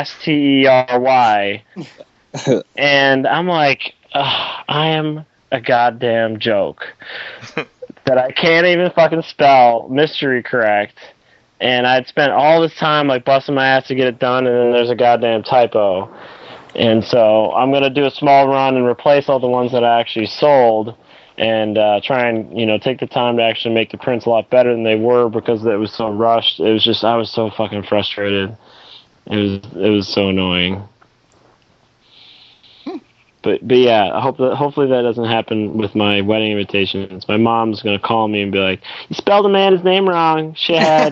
and I'm like, I am a goddamn joke that I can't even fucking spell mystery correct. And I'd spent all this time like busting my ass to get it done, and then there's a goddamn typo. And so I'm going to do a small run and replace all the ones that I actually sold, and try and, take the time to actually make the prints a lot better than they were, because it was so rushed. It was just, I was so fucking frustrated. It was so annoying. But yeah, hopefully that doesn't happen with my wedding invitations. My mom's gonna call me and be like, "You spelled a man's name wrong, shithead."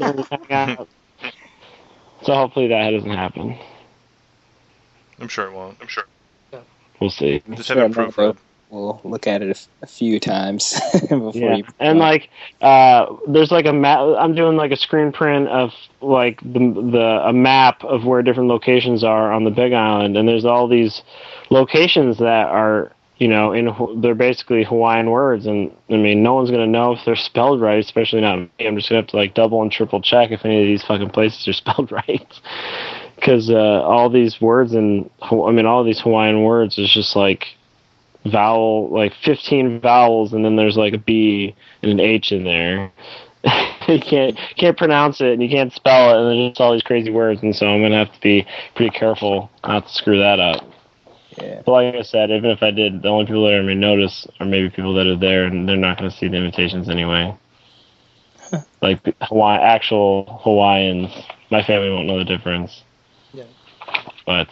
So hopefully that doesn't happen. I'm sure it won't. We'll see. Just have it proof. We'll look at it a few times before you. And there's like a map. I'm doing like a screen print of like a map of where different locations are on the Big Island, and there's all these locations that are, they're basically Hawaiian words, and I mean, no one's gonna know if they're spelled right, especially not me. I'm just gonna have to like double and triple check if any of these fucking places are spelled right, because all these words all these Hawaiian words is just like vowel, like 15 vowels, and then there's like a B and an H in there. You can't pronounce it, and you can't spell it, and there's just all these crazy words, and so I'm gonna have to be pretty careful not to screw that up. Yeah. But like I said, even if I did, the only people that are may notice are maybe people that are there, and they're not going to see the invitations anyway. Like actual Hawaiians, my family won't know the difference. Yeah. But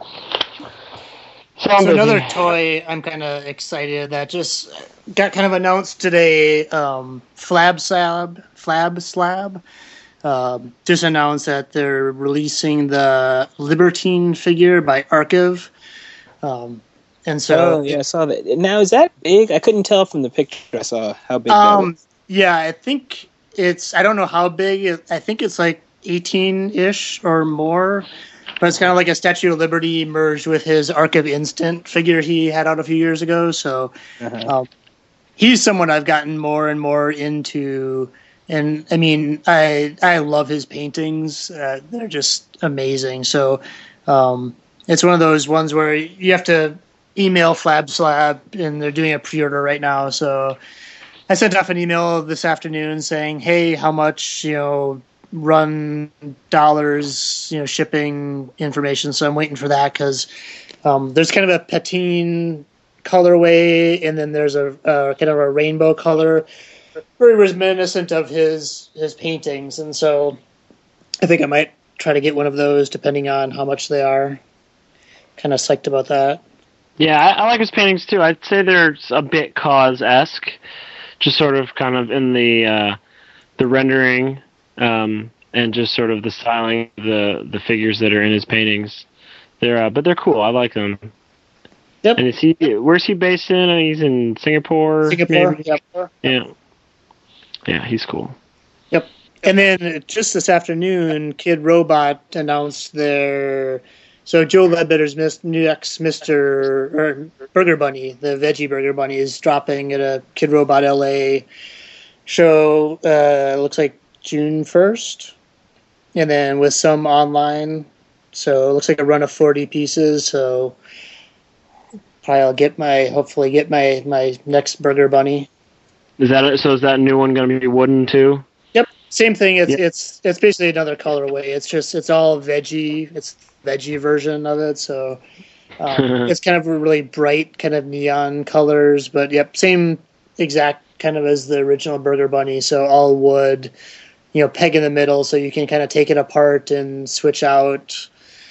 so another toy I'm kind of excited that just got kind of announced today. Flab Slab just announced that they're releasing the Libertine figure by Archive. And so, I saw that. Now, is that big? I couldn't tell from the picture I saw how big that was. Yeah, I think I don't know how big. I think it's like 18-ish or more, but it's kind of like a Statue of Liberty merged with his Archive Instant figure he had out a few years ago. So, he's someone I've gotten more and more into. And I mean, I love his paintings. They're just amazing. So, it's one of those ones where you have to email Flab Slab, and they're doing a pre-order right now. So I sent off an email this afternoon saying, hey, how much, run dollars, shipping information. So I'm waiting for that, because there's kind of a patine colorway, and then there's a kind of a rainbow color, very reminiscent of his paintings. And so I think I might try to get one of those depending on how much they are. Kind of psyched about that. Yeah, I like his paintings too. I'd say they're a bit Kaws-esque, just sort of kind of in the rendering, and just sort of the styling of the figures that are in his paintings. But they're cool. I like them. Yep. And where's he based in? He's in Singapore. Maybe? Yep. Yeah, he's cool. Yep. And then just this afternoon, Kid Robot announced their. So Joe Ledbetter's next Burger Bunny, the Veggie Burger Bunny, is dropping at a Kid Robot LA show. Looks like June 1st, and then with some online. So it looks like a run of 40 pieces. So probably I'll hopefully get my next Burger Bunny. Is that new one going to be wooden too? Yep, same thing. It's basically another colorway. It's all veggie. It's veggie version of it, so it's kind of a really bright kind of neon colors, but yep, same exact kind of as the original Burger Bunny, so all wood, peg in the middle, so you can kind of take it apart and switch out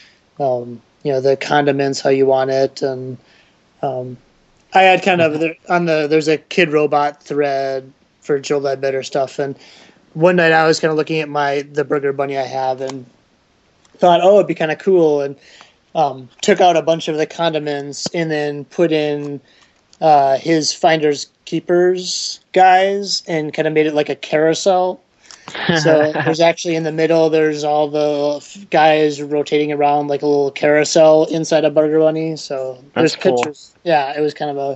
the condiments how you want it. And I had kind of there's a Kid Robot thread for Joe Ledbetter stuff, and one night I was kind of looking at the Burger Bunny I have and thought, it'd be kind of cool, and took out a bunch of the condiments and then put in his Finders Keepers guys and kind of made it like a carousel. So there's actually in the middle, there's all the guys rotating around like a little carousel inside a Burger Bunny. So there's pictures. Cool. Yeah, it was kind of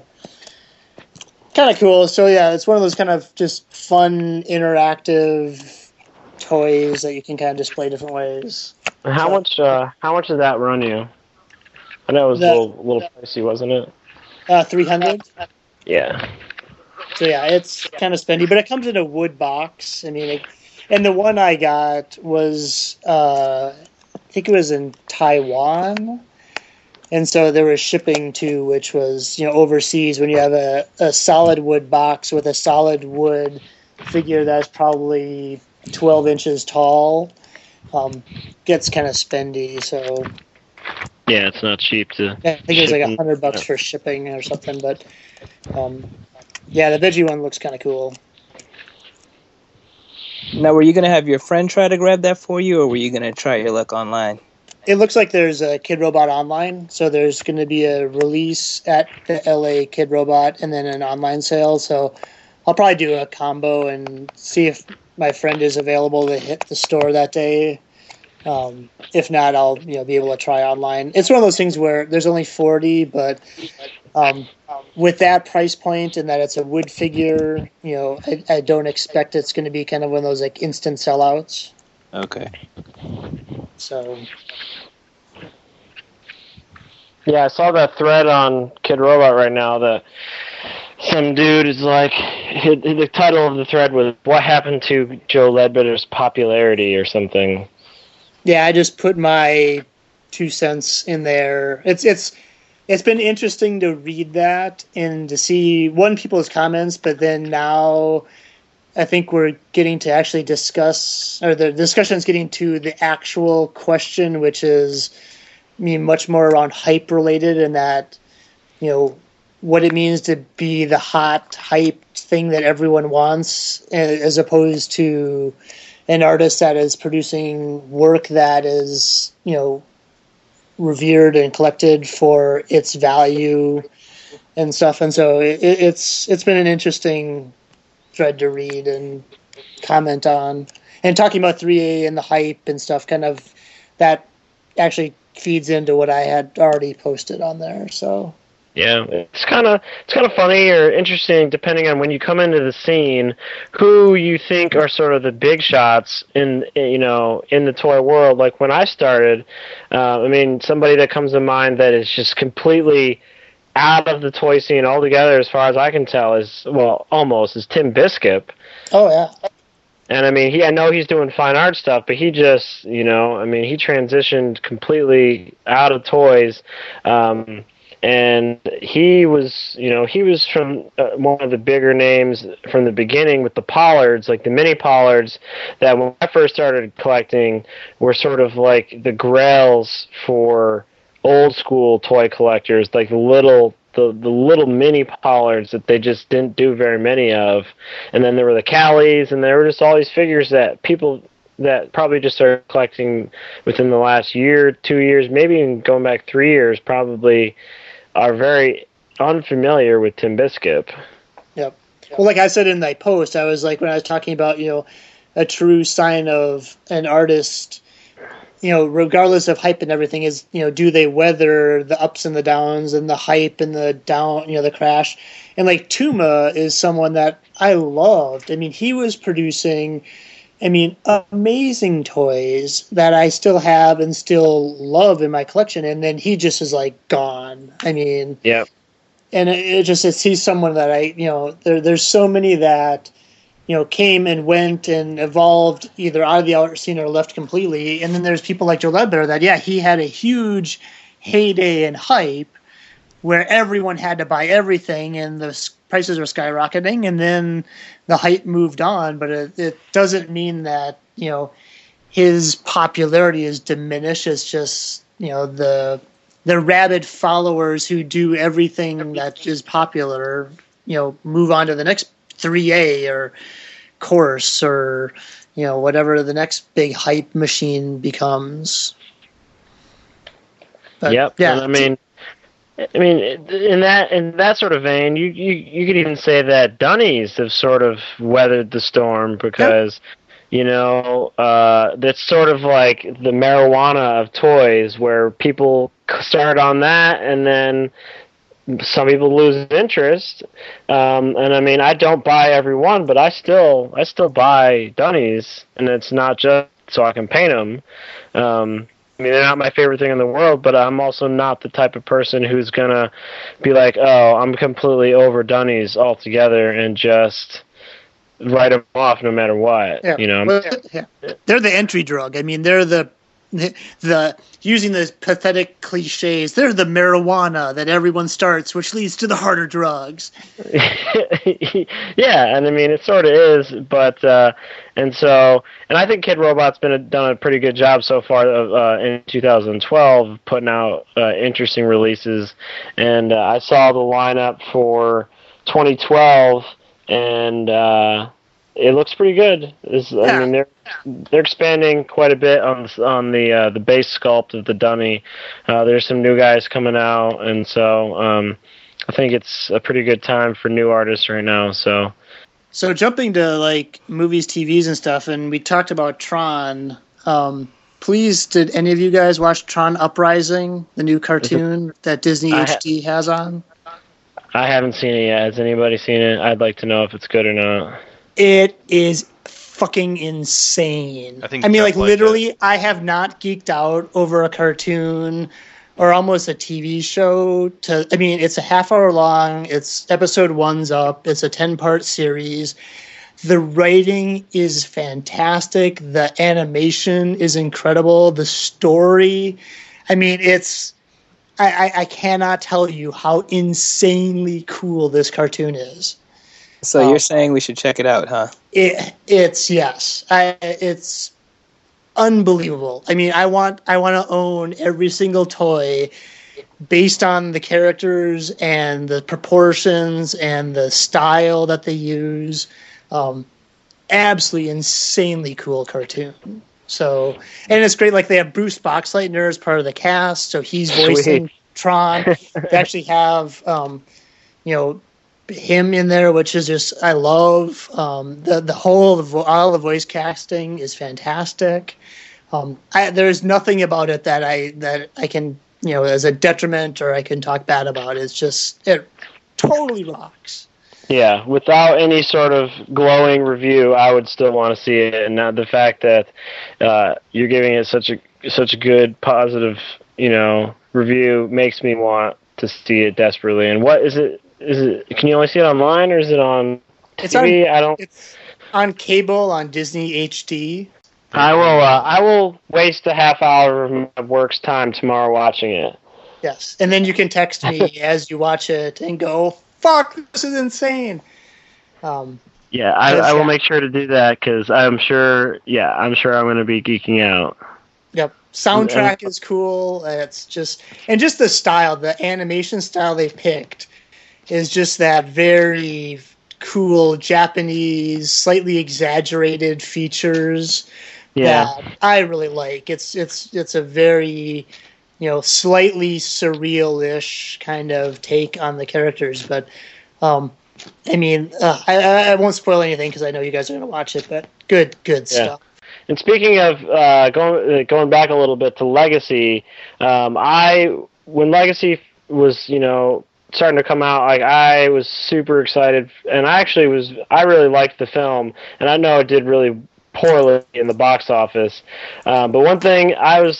cool. So yeah, it's one of those kind of just fun, interactive toys that you can kind of display different ways. How much did that run you? I know it was a little pricey, wasn't it? $300. Yeah. So yeah, it's kind of spendy, but it comes in a wood box. I mean, and the one I got was, I think it was in Taiwan, and so there was shipping too, which was overseas. When you have a solid wood box with a solid wood figure that's probably 12 inches tall, gets kind of spendy. So yeah, it's not cheap to. I think it was like $100 for shipping or something, but yeah, the veggie one looks kind of cool. Now, were you going to have your friend try to grab that for you, or were you going to try your luck online? It looks like there's a Kid Robot online, so there's going to be a release at the LA Kid Robot and then an online sale. So I'll probably do a combo and see if my friend is available to hit the store that day. If not, I'll be able to try online. It's one of those things where there's only 40, but with that price point and that it's a wood figure, I don't expect it's going to be kind of one of those like instant sellouts. Okay. So. Yeah, I saw that thread on Kid Robot right now that some dude is like, the title of the thread was "What Happened to Joe Ledbetter's Popularity" or something. Yeah, I just put my 2 cents in there. It's been interesting to read that and to see people's comments, but then now I think we're getting to actually discuss, or the discussion is getting to the actual question, which is much more around hype related, and that what it means to be the hot hype thing that everyone wants, as opposed to an artist that is producing work that is, revered and collected for its value and stuff. And so it's been an interesting thread to read and comment on. And talking about 3A and the hype and stuff, kind of that actually feeds into what I had already posted on there. So. Yeah, it's kind of funny or interesting depending on when you come into the scene, who you think are sort of the big shots in the toy world. Like when I started, somebody that comes to mind that is just completely out of the toy scene altogether, as far as I can tell, is Tim Biscup. Oh yeah. And I know he's doing fine art stuff, but he just, he transitioned completely out of toys. And he was from one of the bigger names from the beginning with the Pollards, like the mini Pollards, that when I first started collecting were sort of like the grails for old school toy collectors, like the little mini Pollards that they just didn't do very many of. And then there were the Callies, and there were just all these figures that people that probably just started collecting within the last year, 2 years, maybe even going back 3 years, probably are very unfamiliar with Tim Biscup. Yep. Well, like I said in my post, I was like, when I was talking about, a true sign of an artist, regardless of hype and everything, is, do they weather the ups and the downs and the hype and the down, the crash? And like Tuma is someone that I loved. He was producing, amazing toys that I still have and still love in my collection. And then he just is like gone. Yeah. And he's someone that there's so many that, came and went and evolved either out of the art scene or left completely. And then there's people like Joe Ledbetter that, he had a huge heyday and hype where everyone had to buy everything and the prices were skyrocketing, and then the hype moved on. But it doesn't mean that, his popularity is diminished. It's just, the rabid followers who do everything that is popular, move on to the next 3A or course or, whatever the next big hype machine becomes. But, yep. Yeah. And in that sort of vein, you could even say that Dunnies have sort of weathered the storm because, that's sort of like the marijuana of toys, where people start on that and then some people lose interest. And I mean, I don't buy every one, but I still buy Dunnies, and it's not just so I can paint them. I mean, they're not my favorite thing in the world, but I'm also not the type of person who's gonna be like, oh, I'm completely over Dunnies altogether and just write them off no matter what. Yeah. They're the entry drug. I mean, they're the using the pathetic cliches. They're the marijuana that everyone starts, which leads to the harder drugs. Yeah, and I mean, it sort of is, but and I think Kid Robot's done a pretty good job so far in 2012 putting out interesting releases, and I saw the lineup for 2012, and it looks pretty good. I mean, they're expanding quite a bit on the base sculpt of the Dunny. There's some new guys coming out, and so I think it's a pretty good time for new artists right now. So jumping to like movies, TVs, and stuff, and we talked about Tron. Please, did any of you guys watch Tron Uprising, the new cartoon that Disney HD has on? I haven't seen it yet. Has anybody seen it? I'd like to know if it's good or not. It is fucking insane. I mean, like literally, I have not geeked out over a cartoon or almost a TV show. I mean, it's a half hour long. It's episode 1's up. It's a 10-part series. The writing is fantastic. The animation is incredible. The story, I mean, I cannot tell you how insanely cool this cartoon is. So you're saying we should check it out, huh? It's unbelievable. I mean, I want to own every single toy based on the characters and the proportions and the style that they use. Absolutely insanely cool cartoon. So, and it's great. Like they have Bruce Boxleitner as part of the cast, so he's voicing Tron. They actually have, him in there, which is just I love. All the voice casting is fantastic. There's nothing about it that I can as a detriment or I can talk bad about. It's just it totally rocks. Yeah, without any sort of glowing review, I would still want to see it, and now the fact that you're giving it such a good positive review makes me want to see it desperately. And what is it? Can you only see it online, or is it on TV? It's on cable on Disney HD. I will waste a half hour of my work's time tomorrow watching it. Yes, and then you can text me as you watch it and go, "Fuck, this is insane." Yeah, I will make sure to do that because I'm sure I'm going to be geeking out. Yep, soundtrack is cool. It's just the style, the animation style they picked is just that very cool Japanese, slightly exaggerated features that I really like. It's a very slightly surreal-ish kind of take on the characters, but I mean, I won't spoil anything because I know you guys are going to watch it. But good stuff. And speaking of going back a little bit to Legacy, when Legacy was starting to come out, like I was super excited, and I really liked the film, and I know it did really poorly in the box office. But the only thing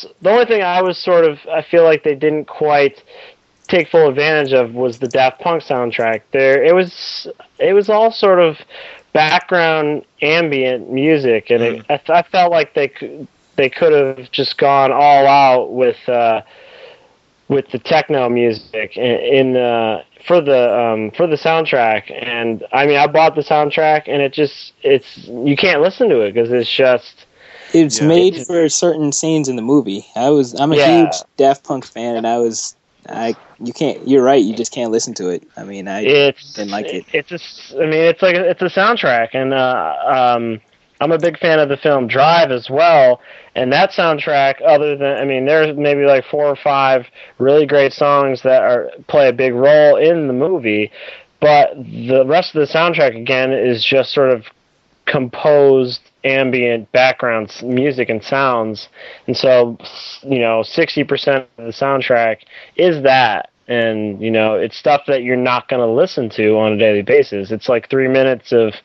I feel like they didn't quite take full advantage of was the Daft Punk soundtrack. It was all sort of background ambient music, and I felt like they could have just gone all out with the techno music for the soundtrack. And I mean, I bought the soundtrack, and you can't listen to it because it's made for certain scenes in the movie. I'm a huge Daft Punk fan, and you're right, you just can't listen to it. I mean, didn't like it. It's a soundtrack, and I'm a big fan of the film Drive as well. And that soundtrack, there's maybe like 4 or 5 really great songs that play a big role in the movie, but the rest of the soundtrack again is just sort of composed ambient background music and sounds, and so 60% of the soundtrack is that. And, it's stuff that you're not going to listen to on a daily basis. It's like 3 minutes of,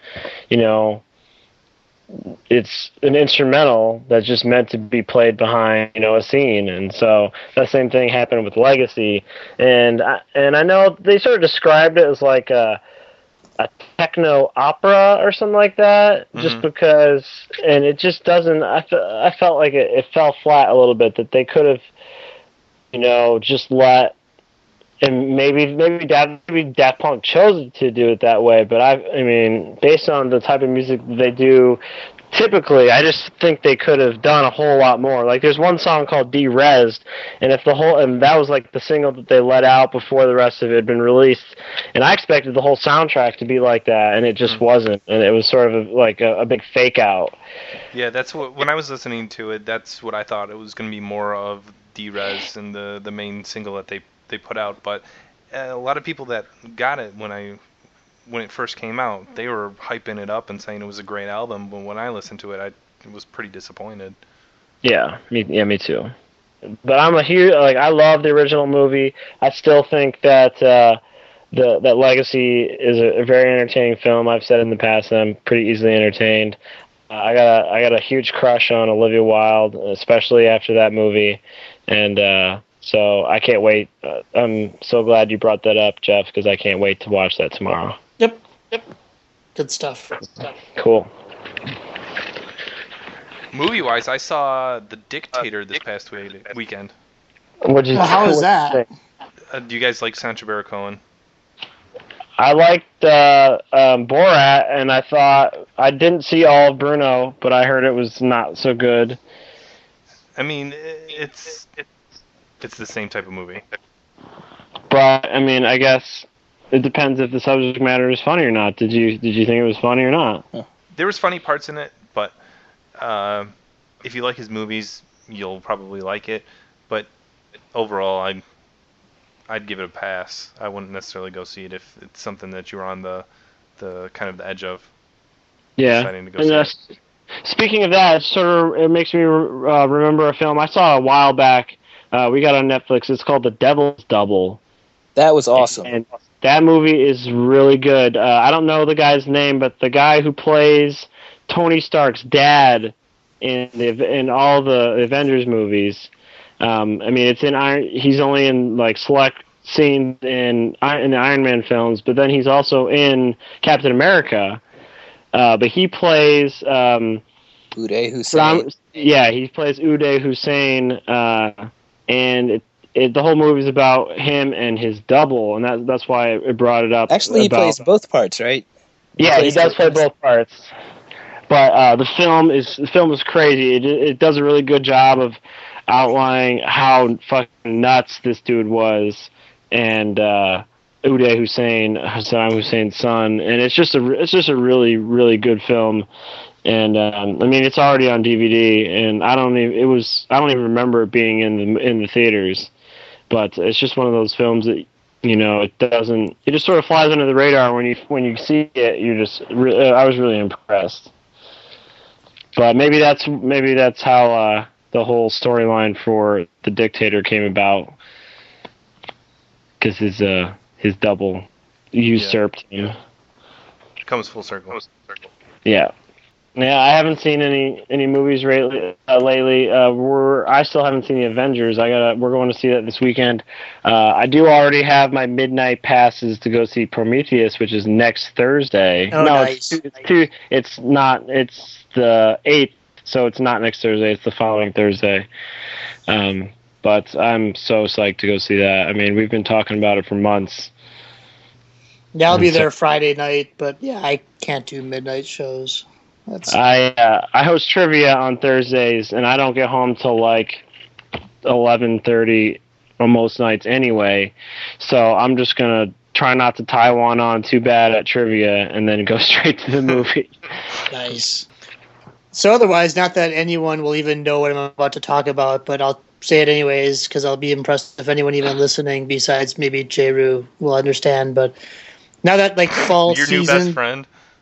it's an instrumental that's just meant to be played behind, a scene. And so that same thing happened with Legacy. And I know they sort of described it as like a techno opera or something like that, just because, and it just doesn't, I felt like it fell flat a little bit, that they could have, just let. And maybe Daft Punk chose to do it that way, but I mean, based on the type of music they do, typically, I just think they could have done a whole lot more. Like, there's one song called Derezed, and that was like the single that they let out before the rest of it had been released, and I expected the whole soundtrack to be like that, and it just wasn't, and it was sort of like a big fake out. Yeah, that's what, when I was listening to it, that's what I thought. It was going to be more of Derezed and the main single that they put out, but a lot of people that got it when it first came out, they were hyping it up and saying it was a great album, but when I listened to it, I was pretty disappointed. Yeah, me too. But I'm I love the original movie. I still think that that Legacy is a very entertaining film. I've said in the past that I'm pretty easily entertained. I got a huge crush on Olivia Wilde, especially after that movie, and so I can't wait. I'm so glad you brought that up, Jeff, because I can't wait to watch that tomorrow. Yep. Good stuff. Cool. Movie-wise, I saw The Dictator this past weekend. How was that? Do you guys like Sacha Baron Cohen? I liked Borat, and I thought I didn't see all of Bruno, but I heard it was not so good. I mean, it's the same type of movie. But I mean, I guess it depends if the subject matter is funny or not. Did you think it was funny or not? There was funny parts in it, but if you like his movies, you'll probably like it. But overall, I'd give it a pass. I wouldn't necessarily go see it if it's something that you're on the kind of the edge of. Yeah. Deciding to go see it. Speaking of that, it makes me remember a film I saw a while back. We got on Netflix. It's called The Devil's Double. That was awesome. And that movie is really good. I don't know the guy's name, but the guy who plays Tony Stark's dad in all the Avengers movies. I mean, it's he's only in like select scenes in the Iron Man films, but then he's also in Captain America. But he plays Uday Hussein. He plays Uday Hussein. And the whole movie is about him and his double, and that's why it brought it up. Actually, he plays both parts, right? He does play both parts. But the film is crazy. It does a really good job of outlining how fucking nuts this dude was, and Uday Hussein, Saddam Hussein's son, and it's just a really, really good film. And I mean, it's already on DVD, and I don't even remember it being in the theaters. But it's just one of those films that it just sort of flies under the radar when you see it. I was really impressed. But maybe that's how the whole storyline for The Dictator came about, because his double usurped him. It comes full circle. Yeah. Yeah, I haven't seen any movies lately. I still haven't seen the Avengers. We're going to see that this weekend. I do already have my midnight passes to go see Prometheus, which is next Thursday. Oh, no, nice. it's not. It's the 8th, so it's not next Thursday. It's the following Thursday. But I'm so psyched to go see that. I mean, we've been talking about it for months. Yeah, I'll be there Friday night, but yeah, I can't do midnight shows. I host trivia on Thursdays, and I don't get home till like 11:30 on most nights anyway. So I'm just gonna try not to tie one on too bad at trivia, and then go straight to the movie. Nice. So otherwise, not that anyone will even know what I'm about to talk about, but I'll say it anyways because I'll be impressed if anyone even listening, besides maybe J-Roo, will understand. But now that like fall your season, new best friend.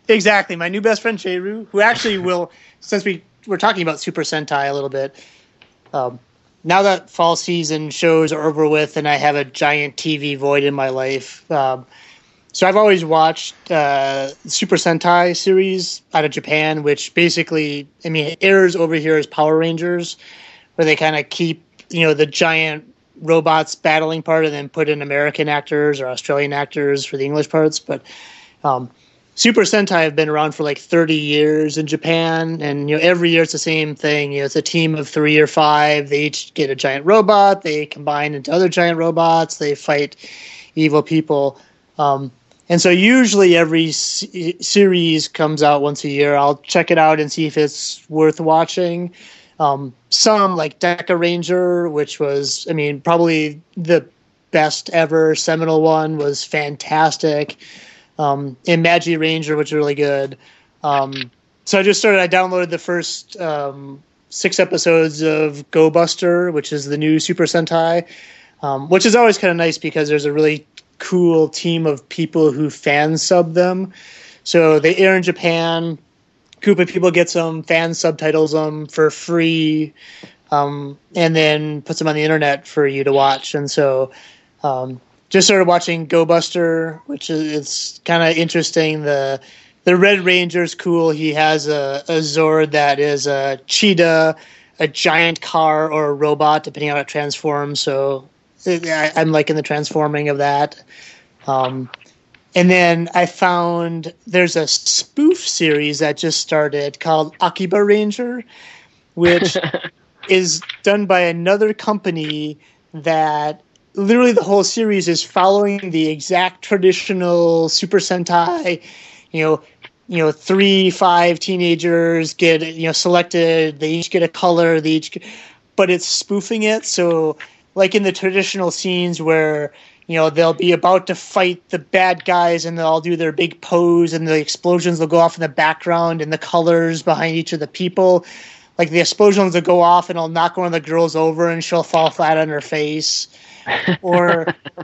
Exactly. My new best friend, Cheiru, who actually will, since we're talking about Super Sentai a little bit, now that fall season shows are over with and I have a giant TV void in my life, so I've always watched Super Sentai series out of Japan, which basically, I mean, it airs over here as Power Rangers, where they kind of keep, the giant robots battling part and then put in American actors or Australian actors for the English parts. But Super Sentai have been around for like 30 years in Japan, and every year it's the same thing. It's a team of 3 or 5. They each get a giant robot. They combine into other giant robots. They fight evil people. And so usually every series comes out once a year. I'll check it out and see if it's worth watching. Some, like Deca Ranger, which was, probably the best ever seminal one, was fantastic. And Magi Ranger, which is really good. So I downloaded the first 6 episodes of Go Buster, which is the new Super Sentai, which is always kind of nice because there's a really cool team of people who fan sub them. So they air in Japan. Group of people gets them, fan subtitles them for free, and then puts them on the internet for you to watch. And so just started watching Go Buster, which is kind of interesting. The Red Ranger's cool. He has a Zord that is a cheetah, a giant car, or a robot, depending on how it transforms. So I'm liking the transforming of that. And then I found there's a spoof series that just started called Akiba Ranger, which is done by another company that literally the whole series is following the exact traditional Super Sentai, 3-5 teenagers get, selected. They each get a color. But it's spoofing it. So like in the traditional scenes where, they'll be about to fight the bad guys and they'll all do their big pose and the explosions will go off in the background and the colors behind each of the people. Like the explosions will go off and it'll knock one of the girls over and she'll fall flat on her face. Or,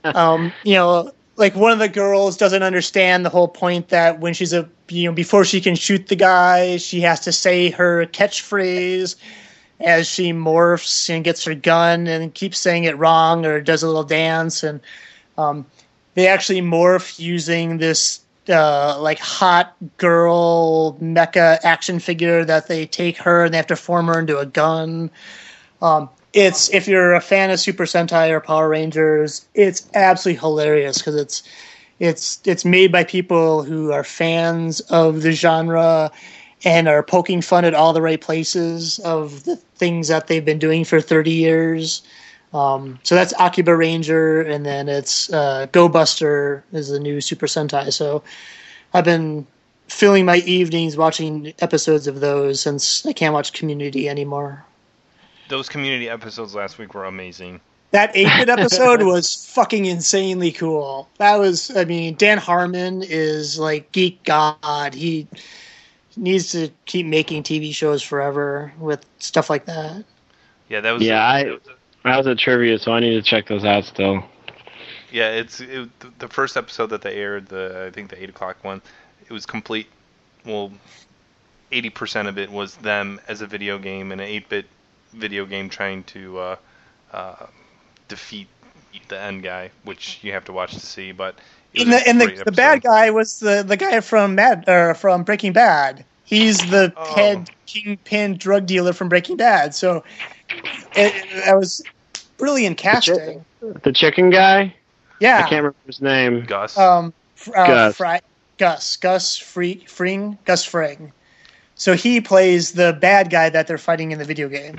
like one of the girls doesn't understand the whole point that when she's before she can shoot the guy, she has to say her catchphrase as she morphs and gets her gun and keeps saying it wrong or does a little dance. And they actually morph using this like hot girl mecha action figure that they take her and they have to form her into a gun. It's, if you're a fan of Super Sentai or Power Rangers, it's absolutely hilarious because it's made by people who are fans of the genre and are poking fun at all the right places of the things that they've been doing for 30 years. So that's Akiba Ranger, and then it's Go Buster is the new Super Sentai. So I've been filling my evenings watching episodes of those since I can't watch Community anymore. Those Community episodes last week were amazing. That 8-bit episode was fucking insanely cool. That was, Dan Harmon is like geek god. He needs to keep making TV shows forever with stuff like that. Yeah, that was. Yeah, I was at trivia, so I need to check those out still. Yeah, the first episode that they aired, I think the 8 o'clock one, it was complete. Well, 80% of it was them as a video game, and an 8-bit video game trying to defeat the end guy, which you have to watch to see. But the bad guy was the guy from Breaking Bad. He's the head kingpin drug dealer from Breaking Bad. So that was brilliant casting. The chicken guy? Yeah. I can't remember his name. Gus. Gus. Gus Fring. So he plays the bad guy that they're fighting in the video game.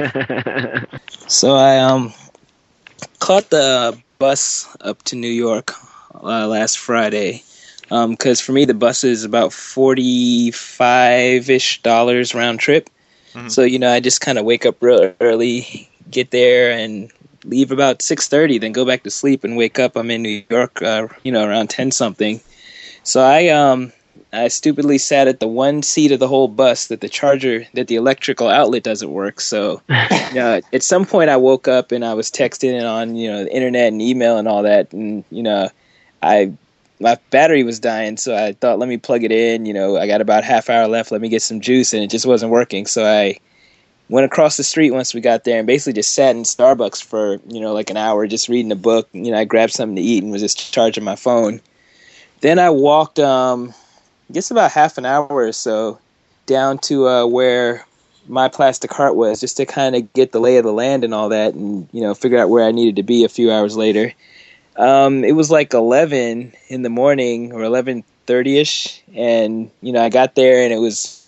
So I caught the bus up to New York last Friday. Because for me, the bus is about $45-ish round trip. Mm-hmm. So, I just kind of wake up real early, get there, and leave about 6:30, then go back to sleep and wake up. I'm in New York, around 10-something. So I stupidly sat at the one seat of the whole bus that the electrical outlet doesn't work. So, at some point I woke up and I was texting on, the internet and email and all that. And, I my battery was dying, so I thought, let me plug it in. I got about half hour left. Let me get some juice, and it just wasn't working. So I went across the street once we got there and basically just sat in Starbucks for, like an hour, just reading a book. I grabbed something to eat and was just charging my phone. Then I walked, I guess about half an hour or so down to where my plastic heart was, just to kind of get the lay of the land and all that, and, figure out where I needed to be a few hours later. It was like 11 in the morning or 11:30ish, and I got there and it was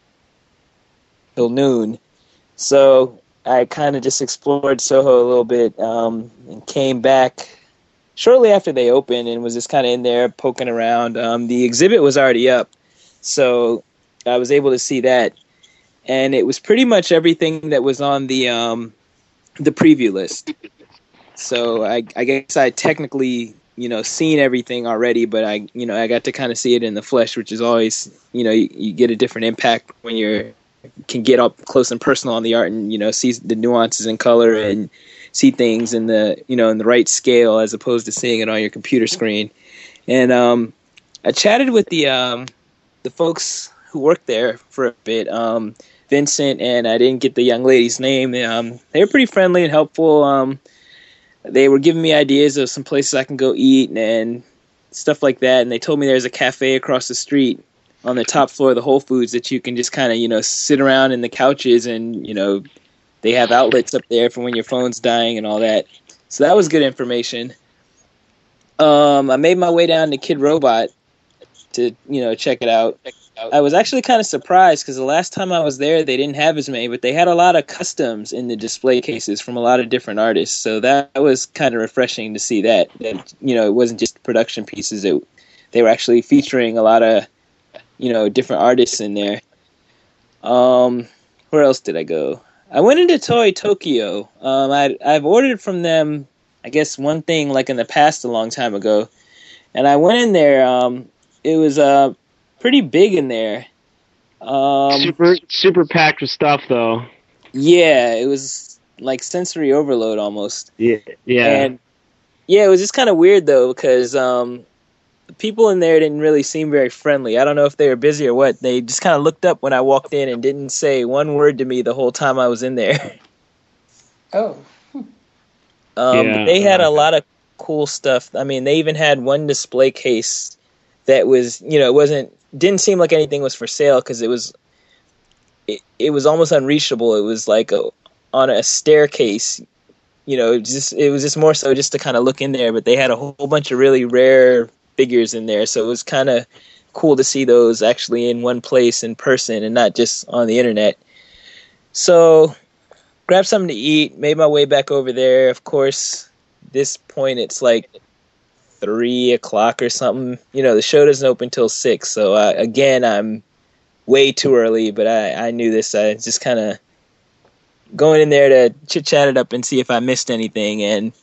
till noon. So I kind of just explored Soho a little bit, and came back shortly after they opened and was just kind of in there poking around. The exhibit was already up, so I was able to see that, and it was pretty much everything that was on the preview list. So I guess I technically, seen everything already, but I got to kind of see it in the flesh, which is always, you get a different impact when you can get up close and personal on the art and, see the nuances in color and see things in the, in the right scale as opposed to seeing it on your computer screen. And I chatted with the folks who worked there for a bit, Vincent, and I didn't get the young lady's name. They were pretty friendly and helpful. They were giving me ideas of some places I can go eat and stuff like that. And they told me there's a cafe across the street on the top floor of the Whole Foods that you can just kind of, sit around in the couches and, they have outlets up there for when your phone's dying and all that. So that was good information. I made my way down to Kid Robot to, check it out. I was actually kind of surprised because the last time I was there, they didn't have as many, but they had a lot of customs in the display cases from a lot of different artists. So that was kind of refreshing to see that it wasn't just production pieces. They were actually featuring a lot of, different artists in there. Where else did I go? I went into Toei Tokyo. I've ordered from them, I guess, one thing like in the past a long time ago. And I went in there. It was pretty big in there. Super packed with stuff, though. Yeah, it was like sensory overload almost. Yeah. And yeah, it was just kind of weird though because the people in there didn't really seem very friendly. I don't know if they were busy or what. They just kind of looked up when I walked in and didn't say one word to me the whole time I was in there. Oh. They had a lot of cool stuff. I mean, they even had one display case that was, didn't seem like anything was for sale because it was almost unreachable. It was like on a staircase, it was just more so just to kind of look in there. But they had a whole bunch of really rare figures in there, so it was kind of cool to see those actually in one place in person and not just on the internet. So grabbed something to eat, made my way back over there. Of course, this point it's like 3 o'clock or something. The show doesn't open till 6, so again I'm way too early, but I knew this. I was just kind of going in there to chit-chat it up and see if I missed anything, and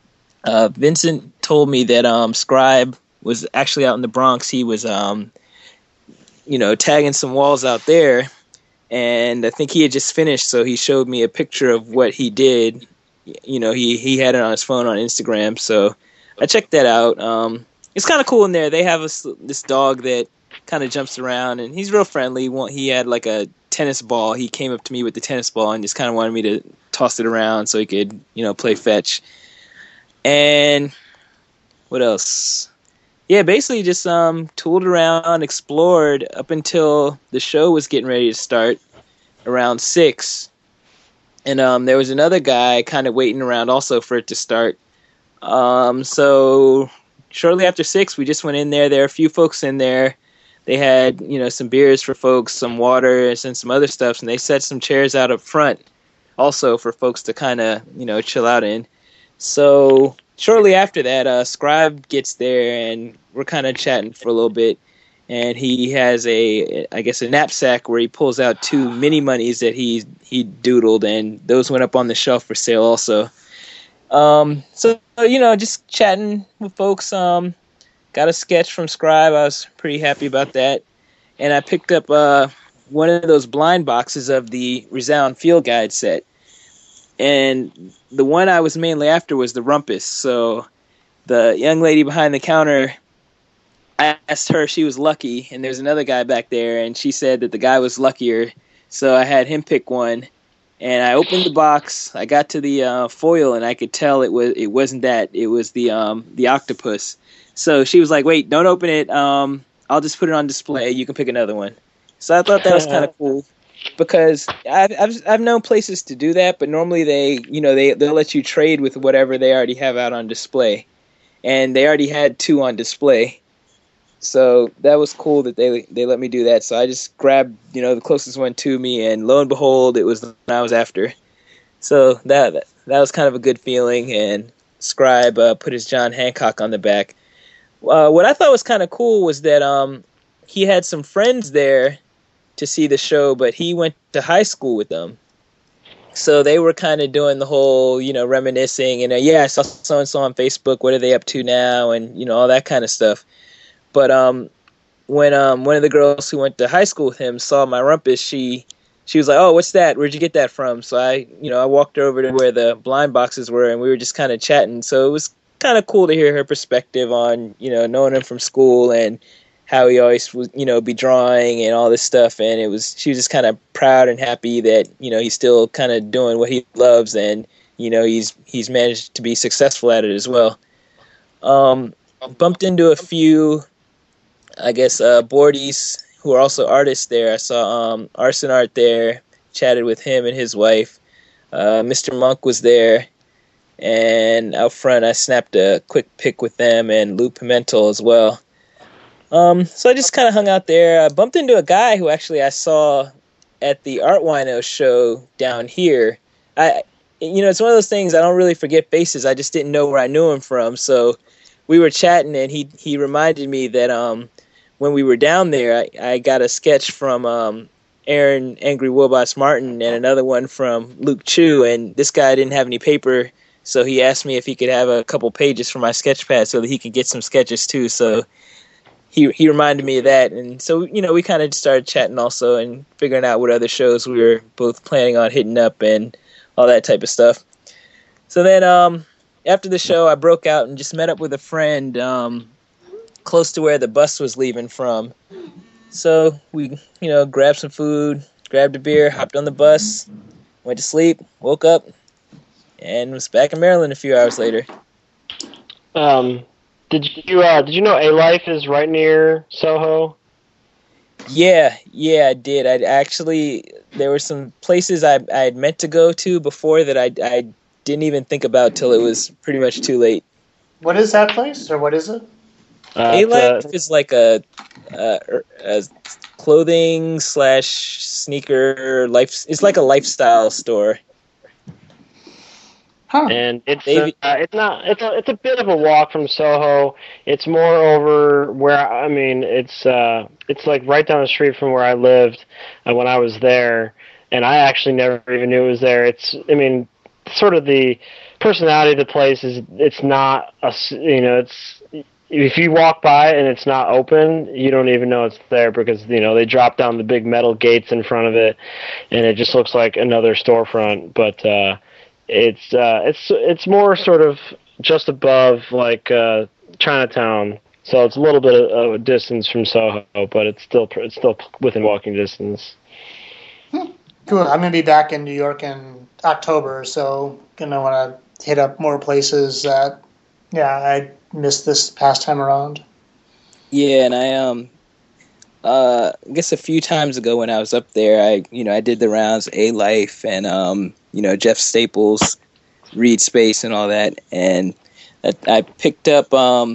Vincent told me that Scribe was actually out in the Bronx. He was tagging some walls out there, and I think he had just finished, so he showed me a picture of what he did. He had it on his phone on Instagram, so I checked that out. It's kind of cool in there. They have this dog that kind of jumps around, and he's real friendly. He had like a tennis ball. He came up to me with the tennis ball and just kind of wanted me to toss it around so he could, play fetch. And what else? Yeah, basically just tooled around, explored up until the show was getting ready to start around 6. And there was another guy kind of waiting around also for it to start. So shortly after 6, we just went in there. There were a few folks in there. They had, some beers for folks, some water, and some other stuff. And they set some chairs out up front also for folks to kind of, chill out in. So shortly after that, Scribe gets there, and we're kind of chatting for a little bit. And he has a knapsack where he pulls out 2 mini monies that he doodled, and those went up on the shelf for sale also. So just chatting with folks. Got a sketch from Scribe. I was pretty happy about that. And I picked up one of those blind boxes of the Resound Field Guide set. And the one I was mainly after was the Rumpus. So the young lady behind the counter I asked her if she was lucky, and there's another guy back there, and she said that the guy was luckier. So I had him pick one, and I opened the box. I got to the foil, and I could tell it wasn't that. It was the octopus. So she was like, "Wait, don't open it. I'll just put it on display. You can pick another one." So I thought that was kind of cool, because I've known places to do that, but normally they'll let you trade with whatever they already have out on display, and they already had two on display. So that was cool that they let me do that. So I just grabbed the closest one to me, and lo and behold, it was the one I was after. So that was kind of a good feeling. And Scribe put his John Hancock on the back. What I thought was kind of cool was that he had some friends there to see the show, but he went to high school with them. So they were kind of doing the whole, reminiscing, and I saw so-and-so on Facebook, what are they up to now, and, all that kind of stuff. But when one of the girls who went to high school with him saw my rumpus, she was like, "Oh, what's that? Where'd you get that from?" So I walked her over to where the blind boxes were, and we were just kind of chatting. So it was kind of cool to hear her perspective on, knowing him from school and how he always was, be drawing and all this stuff. And she was just kind of proud and happy that, he's still kind of doing what he loves, and, he's managed to be successful at it as well. Bumped into a few, I guess, boardies who are also artists there. I saw Arson Art there, chatted with him and his wife. Mr. Monk was there, and out front I snapped a quick pic with them and Lou Pimentel as well. So I just kind of hung out there. I bumped into a guy who actually I saw at the Art Wino show down here. It's one of those things, I don't really forget faces. I just didn't know where I knew him from, so we were chatting, and he reminded me that when we were down there, I got a sketch from Aaron Angry Wobots Martin and another one from Luke Chu, and this guy didn't have any paper, so he asked me if he could have a couple pages for my sketch pad so that he could get some sketches too. So he reminded me of that, and so we kind of started chatting also and figuring out what other shows we were both planning on hitting up and all that type of stuff. So then after the show, I broke out and just met up with a friend close to where the bus was leaving from. So we, grabbed some food, grabbed a beer, hopped on the bus, went to sleep, woke up, and was back in Maryland a few hours later. Did you know A-Life is right near Soho? Yeah, I did. There were some places I had meant to go to before that I didn't even think about till it was pretty much too late. What is that place, or what is it? A-Life is like a clothing / sneaker it's like a lifestyle store. Huh. And it's a bit of a walk from Soho. It's more over where it's like right down the street from where I lived when I was there, and I actually never even knew it was there. Sort of the personality of the place is it's not it's if you walk by and it's not open, you don't even know it's there because they drop down the big metal gates in front of it, and it just looks like another storefront, but. It's more sort of just above like Chinatown, so it's a little bit of a distance from Soho, but it's still within walking distance. Cool. I'm gonna be back in New York in October, so gonna want to hit up more places that I missed this past time around. Yeah, and I guess a few times ago when I was up there, I did the rounds, A-Life and Jeff Staples, Reed Space and all that, and I picked up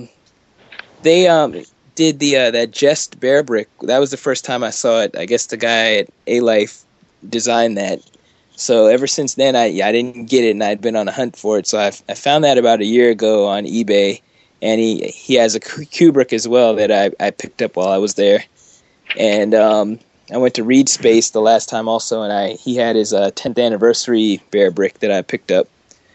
they did that Jest Bear Brick. That was the first time I saw it. I guess the guy at A-Life designed that. So ever since then I didn't get it, and I'd been on a hunt for it. So I found that about a year ago on eBay, and he has a Kubrick as well that I picked up while I was there. And I went to Reed Space the last time also, and he had his 10th anniversary bear brick that I picked up.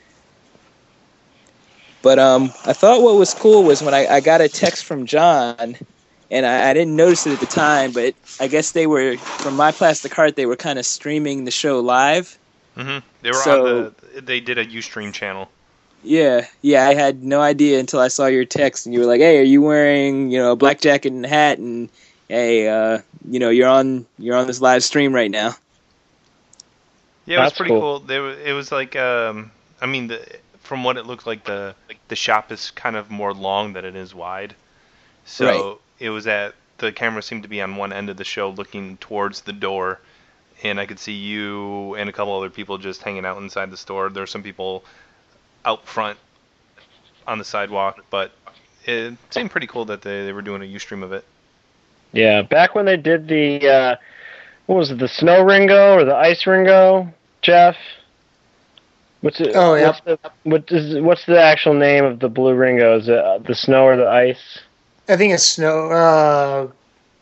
But I thought what was cool was when I got a text from John, and I didn't notice it at the time, but I guess they were, from My Plastic Heart, they were kind of streaming the show live. Mm-hmm. They were they did a Ustream channel. Yeah, I had no idea until I saw your text, and you were like, "Hey, are you wearing, a black jacket and hat?" And hey, you're on this live stream right now. Yeah, it was pretty cool. It was like, from what it looked like, the shop is kind of more long than it is wide. So right. It was the camera seemed to be on one end of the show, looking towards the door, and I could see you and a couple other people just hanging out inside the store. There were some people out front on the sidewalk, but it seemed pretty cool that they were doing a Ustream of it. Yeah, back when they did the what was it, the snow Ringo or the ice Ringo, Jeff? What's it? Oh yeah. What's the actual name of the blue Ringo? Is it the snow or the ice? I think it's snow.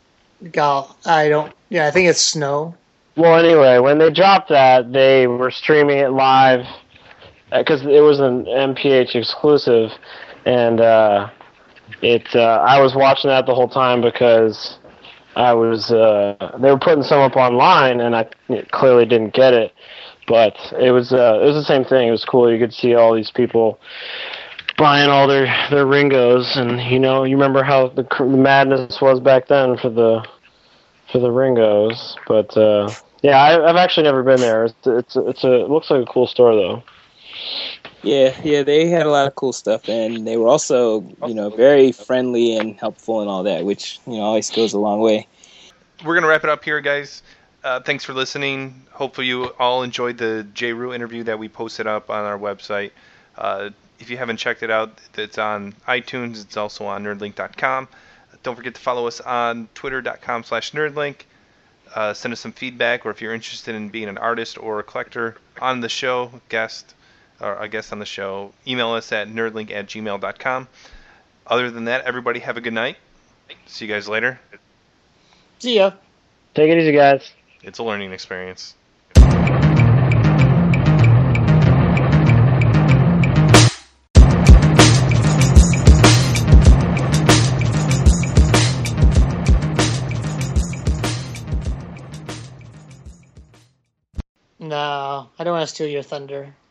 I think it's snow. Well, anyway, when they dropped that, they were streaming it live because it was an MPH exclusive, and I was watching that the whole time because I was they were putting some up online, and I clearly didn't get it, but it was the same thing. It was cool. You could see all these people buying all their Ringos, and you remember how the madness was back then for the Ringos, but yeah, I've actually never been there. It looks like a cool store though. Yeah, they had a lot of cool stuff, and they were also very friendly and helpful and all that, which always goes a long way. We're gonna wrap it up here, guys. Thanks for listening. Hopefully you all enjoyed the J. Rue interview that we posted up on our website. If you haven't checked it out, it's on iTunes. It's also on nerdlink.com. Don't forget to follow us on twitter.com/nerdlink. Send us some feedback, or if you're interested in being an artist or a collector on the show, a guest on the show, email us at nerdlink@gmail.com. Other than that, everybody have a good night. See you guys later. See ya. Take it easy, guys. It's a learning experience. No, I don't want to steal your thunder.